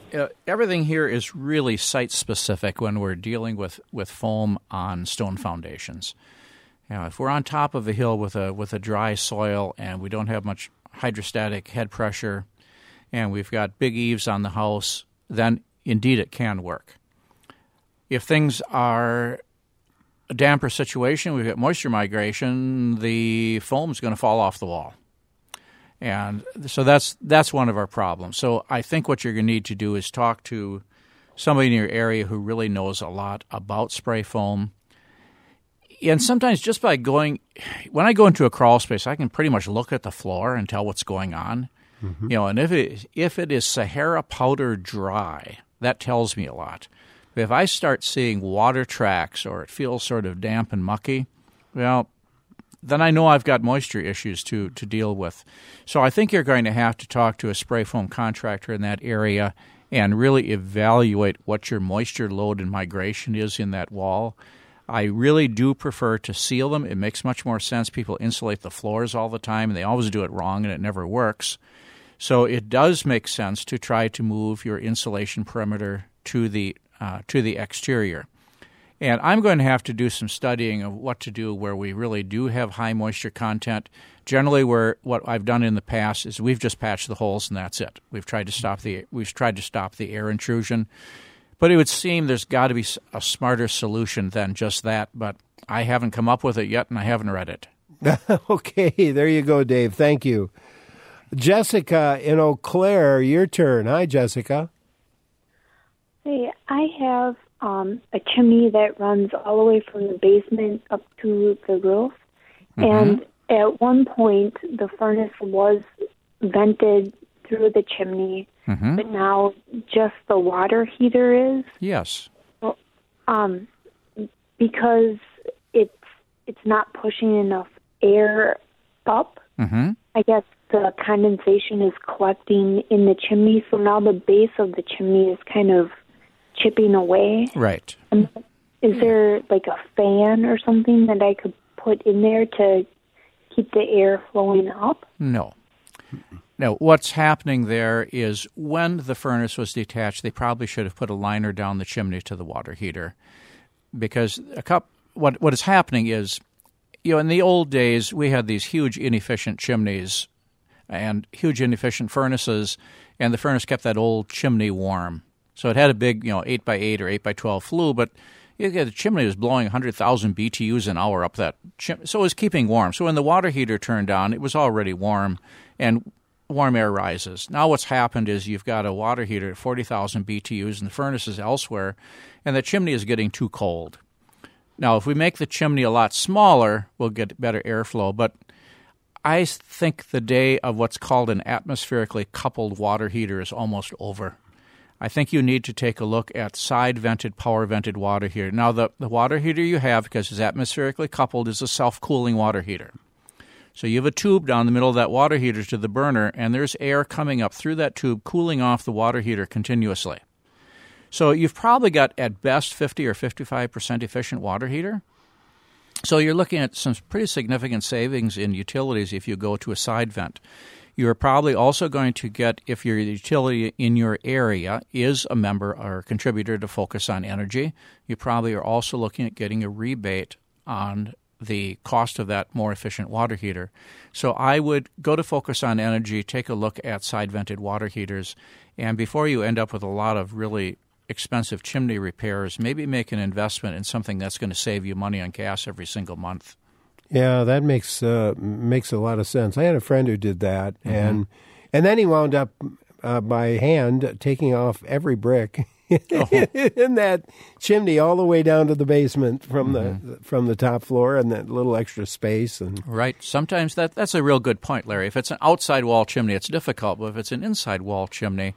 B: everything here is really site-specific when we're dealing with foam on stone foundations. If we're on top of a hill with a dry soil and we don't have much hydrostatic head pressure and we've got big eaves on the house, then indeed it can work. If things are a damper situation, we've got moisture migration, the foam is going to fall off the wall. And so that's one of our problems. So I think what you're going to need to do is talk to somebody in your area who really knows a lot about spray foam. And sometimes just by when I go into a crawl space, I can pretty much look at the floor and tell what's going on. Mm-hmm. And if it is Sahara powder dry, that tells me a lot. But if I start seeing water tracks or it feels sort of damp and mucky, well, then I know I've got moisture issues to deal with. So I think you're going to have to talk to a spray foam contractor in that area and really evaluate what your moisture load and migration is in that wall. I really do prefer to seal them. It makes much more sense. People insulate the floors all the time, and they always do it wrong, and it never works. So it does make sense to try to move your insulation perimeter to the exterior. And I'm going to have to do some studying of what to do where we really do have high moisture content. Generally, what I've done in the past is we've just patched the holes and that's it. We've tried to stop the air intrusion. But it would seem there's got to be a smarter solution than just that. But I haven't come up with it yet, and I haven't read it.
A: Okay, there you go, Dave. Thank you. Jessica in Eau Claire, your turn. Hi, Jessica.
Q: Hey, I have a chimney that runs all the way from the basement up to the roof. Mm-hmm. And at one point, the furnace was vented through the chimney, mm-hmm. but now just the water heater is.
B: Yes.
Q: Well, because it's not pushing enough air up. Mm-hmm. I guess the condensation is collecting in the chimney, so now the base of the chimney is kind of chipping away.
B: Right.
Q: Is there like a fan or something that I could put in there to keep the air flowing up?
B: No. No, what's happening there is when the furnace was detached, they probably should have put a liner down the chimney to the water heater. Because what is happening is, in the old days, we had these huge inefficient chimneys and huge inefficient furnaces, and the furnace kept that old chimney warm. So it had a big, 8x8 or 8x12 flue, but the chimney was blowing 100,000 BTUs an hour up that chimney. So it was keeping warm. So when the water heater turned on, it was already warm, and warm air rises. Now what's happened is you've got a water heater at 40,000 BTUs, and the furnace is elsewhere, and the chimney is getting too cold. Now, if we make the chimney a lot smaller, we'll get better airflow, but I think the day of what's called an atmospherically coupled water heater is almost over. I think you need to take a look at side-vented, power-vented water heater. Now, the water heater you have, because it's atmospherically coupled, is a self-cooling water heater. So you have a tube down the middle of that water heater to the burner, and there's air coming up through that tube, cooling off the water heater continuously. So you've probably got, at best, 50 or 55% efficient water heater. So you're looking at some pretty significant savings in utilities if you go to a side vent. You're probably also going to get, if your utility in your area is a member or contributor to Focus on Energy, you probably are also looking at getting a rebate on the cost of that more efficient water heater. So I would go to Focus on Energy, take a look at side-vented water heaters, and before you end up with a lot of really expensive chimney repairs, maybe make an investment in something that's going to save you money on gas every single month.
A: Yeah, that makes a lot of sense. I had a friend who did that, and then he wound up by hand taking off every brick in that chimney all the way down to the basement from the top floor, and that little extra space. And
B: right. Sometimes that's a real good point, Larry. If it's an outside wall chimney, it's difficult, but if it's an inside wall chimney,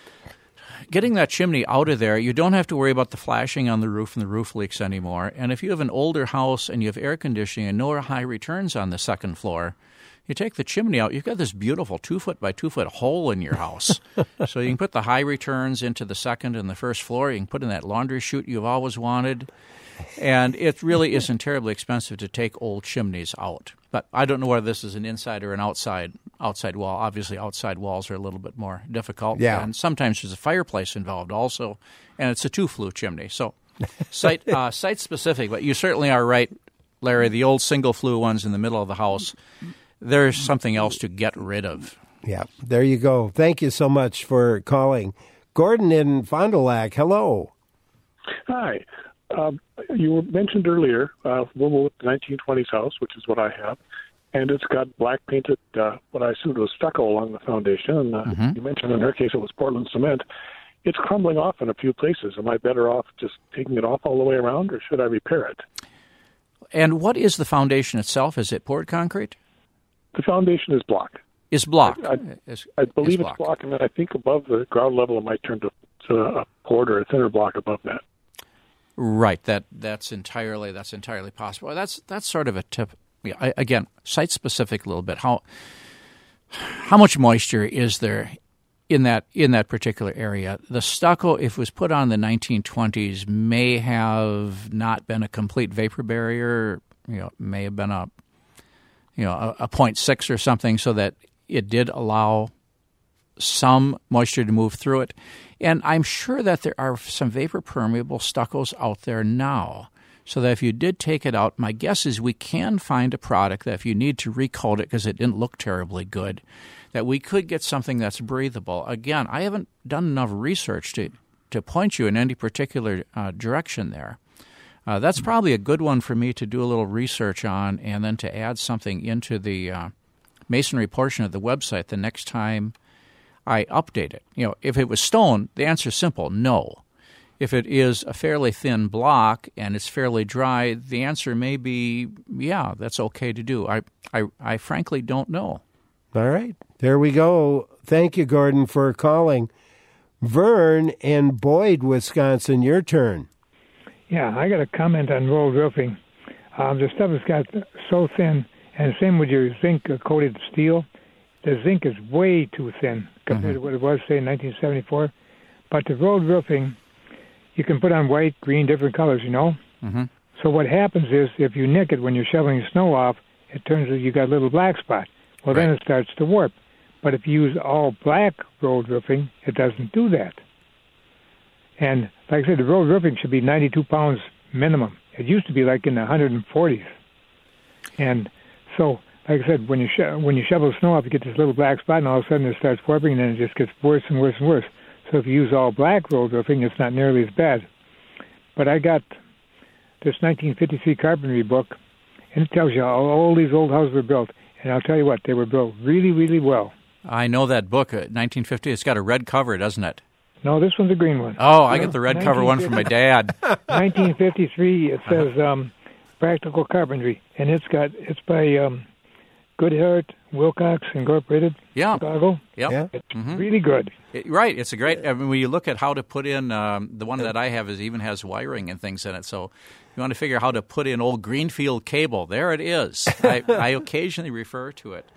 B: getting that chimney out of there, you don't have to worry about the flashing on the roof and the roof leaks anymore. And if you have an older house and you have air conditioning and no high returns on the second floor, you take the chimney out, you've got this beautiful 2-foot by 2-foot hole in your house. So you can put the high returns into the second and the first floor. You can put in that laundry chute you've always wanted. And it really isn't terribly expensive to take old chimneys out. But I don't know whether this is an inside or an outside outside wall. Obviously, outside walls are a little bit more difficult.
A: Yeah.
B: And sometimes there's a fireplace involved also, and it's a 2-flue chimney. So site-specific, but you certainly are right, Larry. The old single-flue ones in the middle of the house, there's something else to get rid of.
A: Yeah, there you go. Thank you so much for calling. Gordon in Fond du Lac, hello.
R: Hi. You mentioned earlier Wilma with the 1920s house, which is what I have, and it's got black painted, what I assumed was stucco along the foundation. And you mentioned in her case it was Portland cement. It's crumbling off in a few places. Am I better off just taking it off all the way around, or should I repair it?
B: And what is the foundation itself? Is it poured concrete?
R: The foundation is block.
B: Is block.
R: I believe it's block, and then I think above the ground level it might turn to a poured or a thinner block above that.
B: Right. That's entirely possible. That's sort of a tip. Yeah, again, site specific a little bit. How much moisture is there in that particular area? The stucco, if it was put on in the 1920s, may have not been a complete vapor barrier. It may have been a 0.6 or something, so that it did allow some moisture to move through it. And I'm sure that there are some vapor-permeable stuccos out there now, so that if you did take it out, my guess is we can find a product that if you need to recoat it because it didn't look terribly good, that we could get something that's breathable. Again, I haven't done enough research to point you in any particular direction there. That's probably a good one for me to do a little research on and then to add something into the masonry portion of the website the next time I update it. If it was stone, the answer is simple, no. If it is a fairly thin block and it's fairly dry, the answer may be, yeah, that's okay to do. I frankly don't know.
A: All right. There we go. Thank you, Gordon, for calling. Vern in Boyd, Wisconsin, your turn.
S: Yeah, I got a comment on rolled roofing. The stuff has got so thin, and same with your zinc-coated steel. The zinc is way too thin compared to what it was, say, in 1974. But the rolled roofing, you can put on white, green, different colors,
B: Mm-hmm.
S: So what happens is if you nick it when you're shoveling snow off, it turns out you got a little black spot. Well, then it starts to warp. But if you use all black rolled roofing, it doesn't do that. And like I said, the rolled roofing should be 92 pounds minimum. It used to be like in the 140s. And so, like I said, when you shovel snow off, you get this little black spot, and all of a sudden it starts warping, and then it just gets worse and worse and worse. So if you use all black rolled roofing, it's not nearly as bad. But I got this 1953 carpentry book, and it tells you how all these old houses were built. And I'll tell you what, they were built really, really well.
B: I know that book, 1950. It's got a red cover, doesn't it?
S: No, this one's a green one.
B: Oh, I get the red cover one from my dad.
S: 1953, it says Practical Carpentry, and it's by Goodhart, Wilcox Incorporated, Chicago.
B: Yeah.
S: It's really good.
B: Right. It's a great, when you look at how to put in, the one that I have even has wiring and things in it, so you want to figure out how to put in old Greenfield cable. There it is. I occasionally refer to it.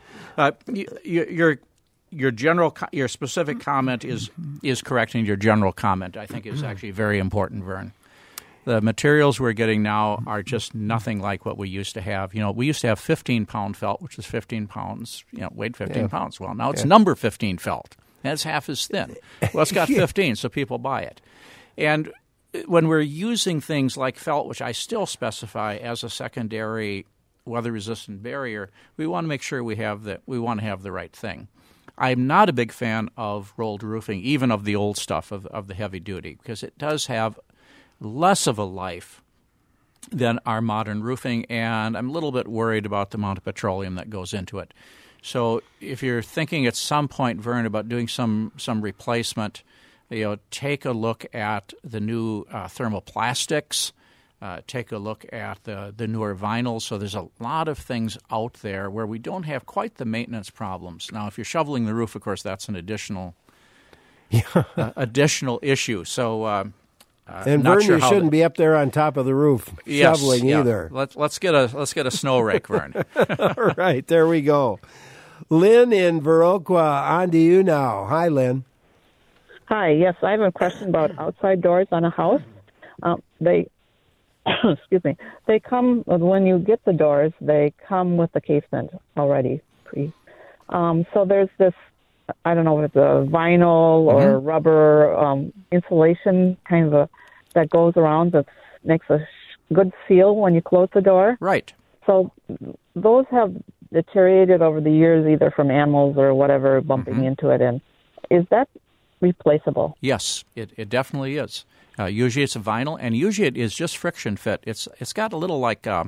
B: Your specific comment is correct, and your general comment, I think, is actually very important, Vern. The materials we're getting now are just nothing like what we used to have. We used to have 15-pound felt, which is 15 pounds, weighed 15 pounds. Well, now it's number 15 felt, and it's half as thin. Well, it's got 15, so people buy it. And when we're using things like felt, which I still specify as a secondary weather-resistant barrier, we want to make sure we want to have the right thing. I'm not a big fan of rolled roofing, even of the old stuff, of the heavy duty, because it does have less of a life than our modern roofing, and I'm a little bit worried about the amount of petroleum that goes into it. So if you're thinking at some point, Vern, about doing some replacement, take a look at the new thermoplastics. Take a look at the newer vinyls. So there's a lot of things out there where we don't have quite the maintenance problems. Now, if you're shoveling the roof, of course, that's an additional issue. So,
A: and Vern, you shouldn't be up there on top of the roof shoveling either.
B: Let's get a snow rake, Vern.
A: All right, there we go. Lynn in Viroqua, on to you now. Hi, Lynn.
T: Hi. Yes, I have a question about outside doors on a house. They excuse me. They come when you get the doors. They come with the casement already So there's this, I don't know if it's a vinyl or rubber insulation kind of that goes around that makes a good seal when you close the door.
B: Right.
T: So those have deteriorated over the years, either from animals or whatever bumping into it. And is that replaceable?
B: Yes, it definitely is. Usually it's a vinyl, and usually it is just friction fit. It's got a little like the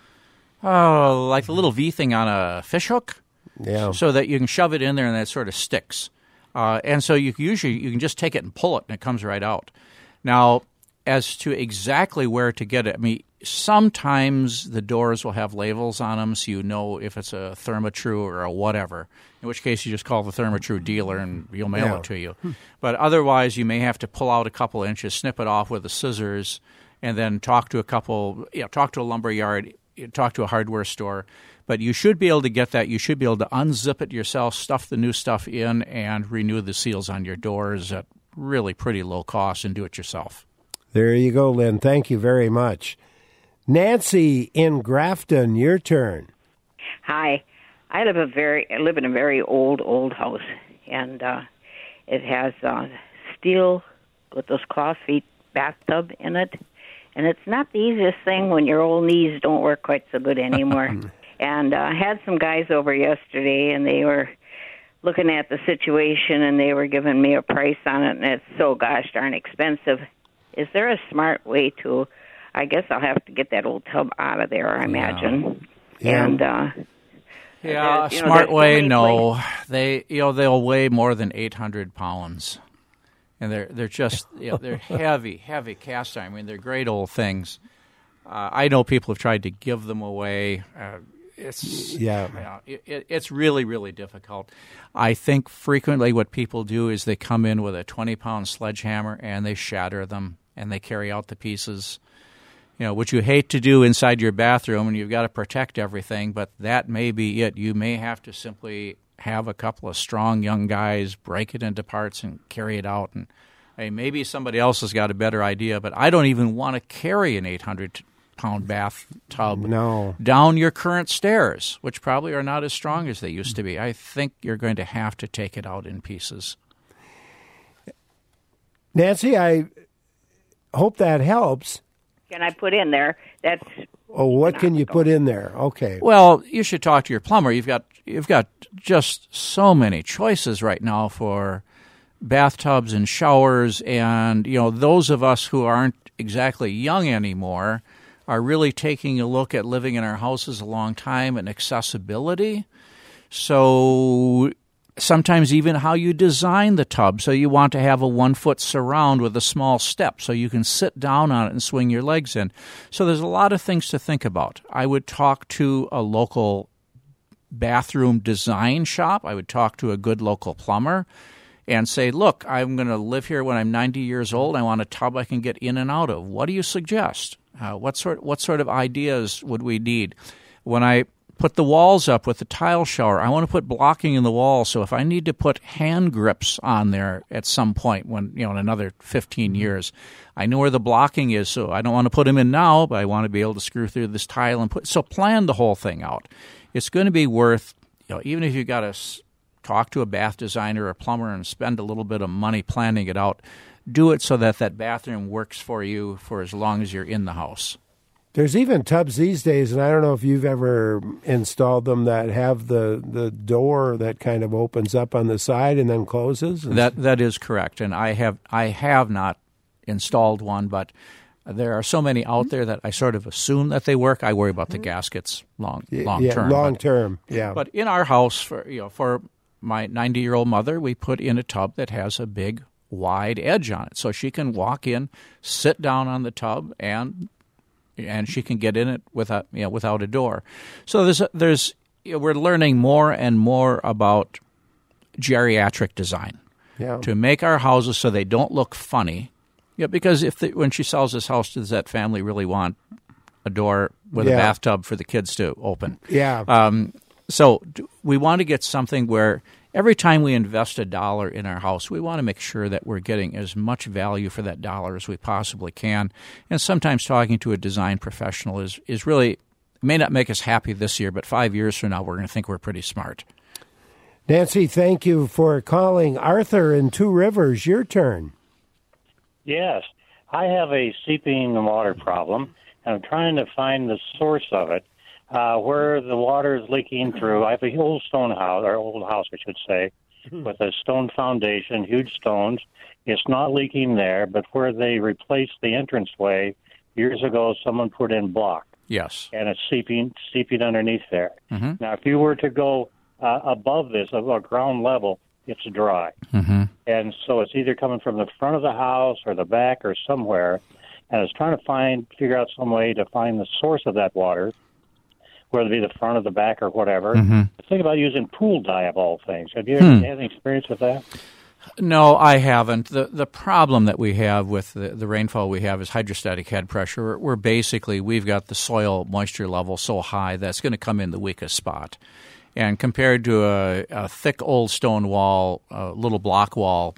B: little V thing on a fish hook.
A: Yeah.
B: So that you can shove it in there and that sort of sticks. And so you can just take it and pull it and it comes right out. Now, as to exactly where to get it, I mean, sometimes the doors will have labels on them so you know if it's a Therma-Tru or a whatever, in which case you just call the Therma-Tru dealer and he'll mail it to you. But otherwise, you may have to pull out a couple inches, snip it off with the scissors, and then talk to a lumber yard, talk to a hardware store. But you should be able to get that. You should be able to unzip it yourself, stuff the new stuff in, and renew the seals on your doors at really pretty low cost and do it yourself.
A: There you go, Lynn. Thank you very much. Nancy in Grafton, your turn.
U: Hi. I live in a very old house, and it has steel with those cloth feet bathtub in it. And it's not the easiest thing when your old knees don't work quite so good anymore. And I had some guys over yesterday, and they were looking at the situation, and they were giving me a price on it, and it's so gosh darn expensive. Is there a smart way to, I guess I'll have to get that old tub out of there, I imagine.
A: Yeah.
U: And
B: smart way, no. They'll weigh more than 800 pounds. And they're just, they're heavy cast iron. I mean, they're great old things. I know people have tried to give them away. It's really, really difficult. I think frequently what people do is they come in with a 20-pound sledgehammer and they shatter them and they carry out the pieces, which you hate to do inside your bathroom, and you've got to protect everything, but that may be it. You may have to simply have a couple of strong young guys break it into parts and carry it out. And maybe somebody else has got a better idea, but I don't even want to carry an 800-pound bathtub down your current stairs, which probably are not as strong as they used to be. I think you're going to have to take it out in pieces.
A: Nancy, I hope that helps.
U: Can I put in there?
A: What can you put in there? Okay.
B: Well, you should talk to your plumber. You've got just so many choices right now for bathtubs and showers, and those of us who aren't exactly young anymore are really taking a look at living in our houses a long time and accessibility. So sometimes even how you design the tub. So you want to have a 1-foot surround with a small step so you can sit down on it and swing your legs in. So there's a lot of things to think about. I would talk to a local bathroom design shop. I would talk to a good local plumber and say, look, I'm going to live here when I'm 90 years old. I want a tub I can get in and out of. What do you suggest? What sort of ideas would we need? When I put the walls up with the tile shower, I want to put blocking in the wall, so if I need to put hand grips on there at some point when, in another 15 years, I know where the blocking is, so I don't want to put them in now, but I want to be able to screw through this tile and plan the whole thing out. It's going to be worth, even if you got to talk to a bath designer or a plumber and spend a little bit of money planning it out, do it so that bathroom works for you for as long as you're in the house.
A: There's even tubs these days, and I don't know if you've ever installed them, that have the door that kind of opens up on the side and then closes.
B: That is correct, and I have not installed one, but there are so many out there that I sort of assume that they work. I worry about the gaskets long term.
A: Long term, yeah.
B: But in our house, for my 90-year-old mother, we put in a tub that has a big, wide edge on it, so she can walk in, sit down on the tub, and she can get in it without a door. So we're learning more and more about geriatric design to make our houses so they don't look funny. Yeah, because when she sells this house, does that family really want a door with a bathtub for the kids to open?
A: Yeah.
B: So we want to get something where every time we invest $1 in our house, we want to make sure that we're getting as much value for that dollar as we possibly can. And sometimes talking to a design professional is really, may not make us happy this year, but 5 years from now, we're going to think we're pretty smart.
A: Nancy, thank you for calling. Arthur in Two Rivers, your turn.
C: Yes, I have a seeping water problem, and I'm trying to find the source of it, where the water is leaking through. I have an old house, I should say, with a stone foundation, huge stones. It's not leaking there, but where they replaced the entranceway years ago, someone put in block.
B: Yes.
C: And it's seeping underneath there.
B: Mm-hmm.
C: Now, if you were to go above this, above ground level, it's dry.
B: Mm-hmm.
C: And so it's either coming from the front of the house or the back or somewhere. And I was trying to figure out some way to find the source of that water, whether it be the front or the back or whatever.
B: Mm-hmm.
C: Think about using pool dye of all things. Have you ever had any experience with that?
B: No, I haven't. The problem that we have with the rainfall we have is hydrostatic head pressure. We've got the soil moisture level so high that's going to come in the weakest spot. And compared to a thick old stone wall, a little block wall,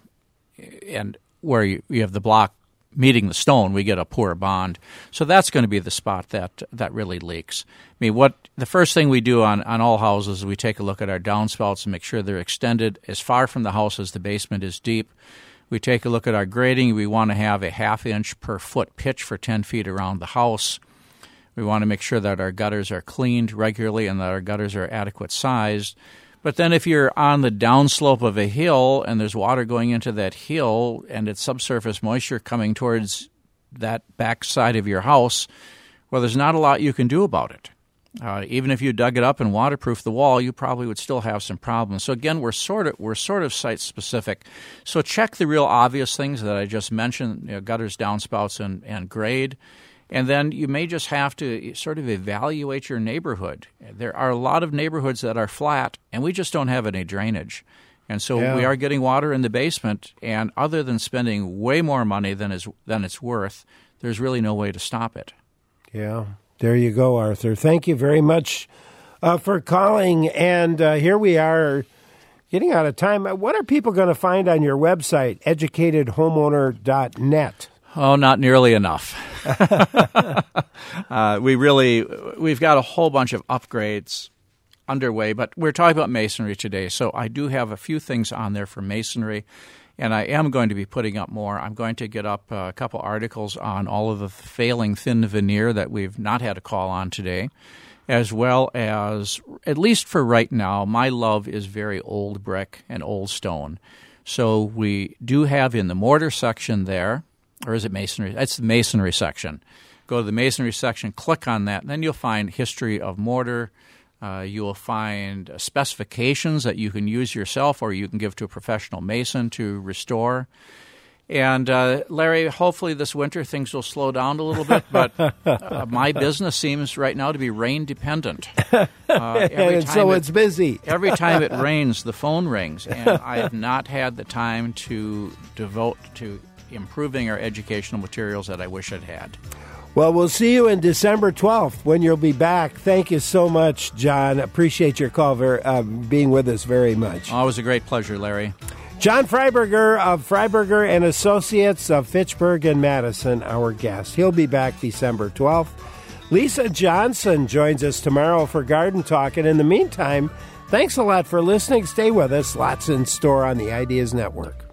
B: and where you have the block meeting the stone, we get a poor bond. So that's going to be the spot that really leaks. I mean, the first thing we do on all houses is we take a look at our downspouts and make sure they're extended as far from the house as the basement is deep. We take a look at our grading. We want to have a 1/2 inch per foot pitch for 10 feet around the house. We want to make sure that our gutters are cleaned regularly and that our gutters are adequate sized. But then if you're on the downslope of a hill and there's water going into that hill and it's subsurface moisture coming towards that back side of your house, well, there's not a lot you can do about it. Even if you dug it up and waterproofed the wall, you probably would still have some problems. So again, we're sort of site specific. So check the real obvious things that I just mentioned: gutters, downspouts, and grade. And then you may just have to sort of evaluate your neighborhood. There are a lot of neighborhoods that are flat, and we just don't have any drainage. And so we are getting water in the basement, and other than spending way more money than it's worth, there's really no way to stop it.
A: Yeah, there you go, Arthur. Thank you very much for calling. And here we are getting out of time. What are people going to find on your website, educatedhomeowner.net?
B: Oh, not nearly enough. We've got a whole bunch of upgrades underway, but we're talking about masonry today. So I do have a few things on there for masonry, and I am going to be putting up more. I'm going to get up a couple articles on all of the failing thin veneer that we've not had a call on today, as well as, at least for right now, my love is very old brick and old stone. So we do have in the mortar section there, or is it masonry? It's the masonry section. Go to the masonry section, click on that, and then you'll find history of mortar. You will find specifications that you can use yourself or you can give to a professional mason to restore. And, Larry, hopefully this winter things will slow down a little bit, but my business seems right now to be rain-dependent.
A: It's busy.
B: Every time it rains, the phone rings, and I have not had the time to devote to improving our educational materials that I wish I'd had.
A: Well, we'll see you in December 12th when you'll be back. Thank you so much, John. Appreciate your call, being with us very much.
B: Always a great pleasure, Larry.
A: John Freiberger of Freiberger and Associates of Fitchburg and Madison, our guest. He'll be back December 12th. Lisa Johnson joins us tomorrow for Garden Talk. And in the meantime, thanks a lot for listening. Stay with us. Lots in store on the Ideas Network.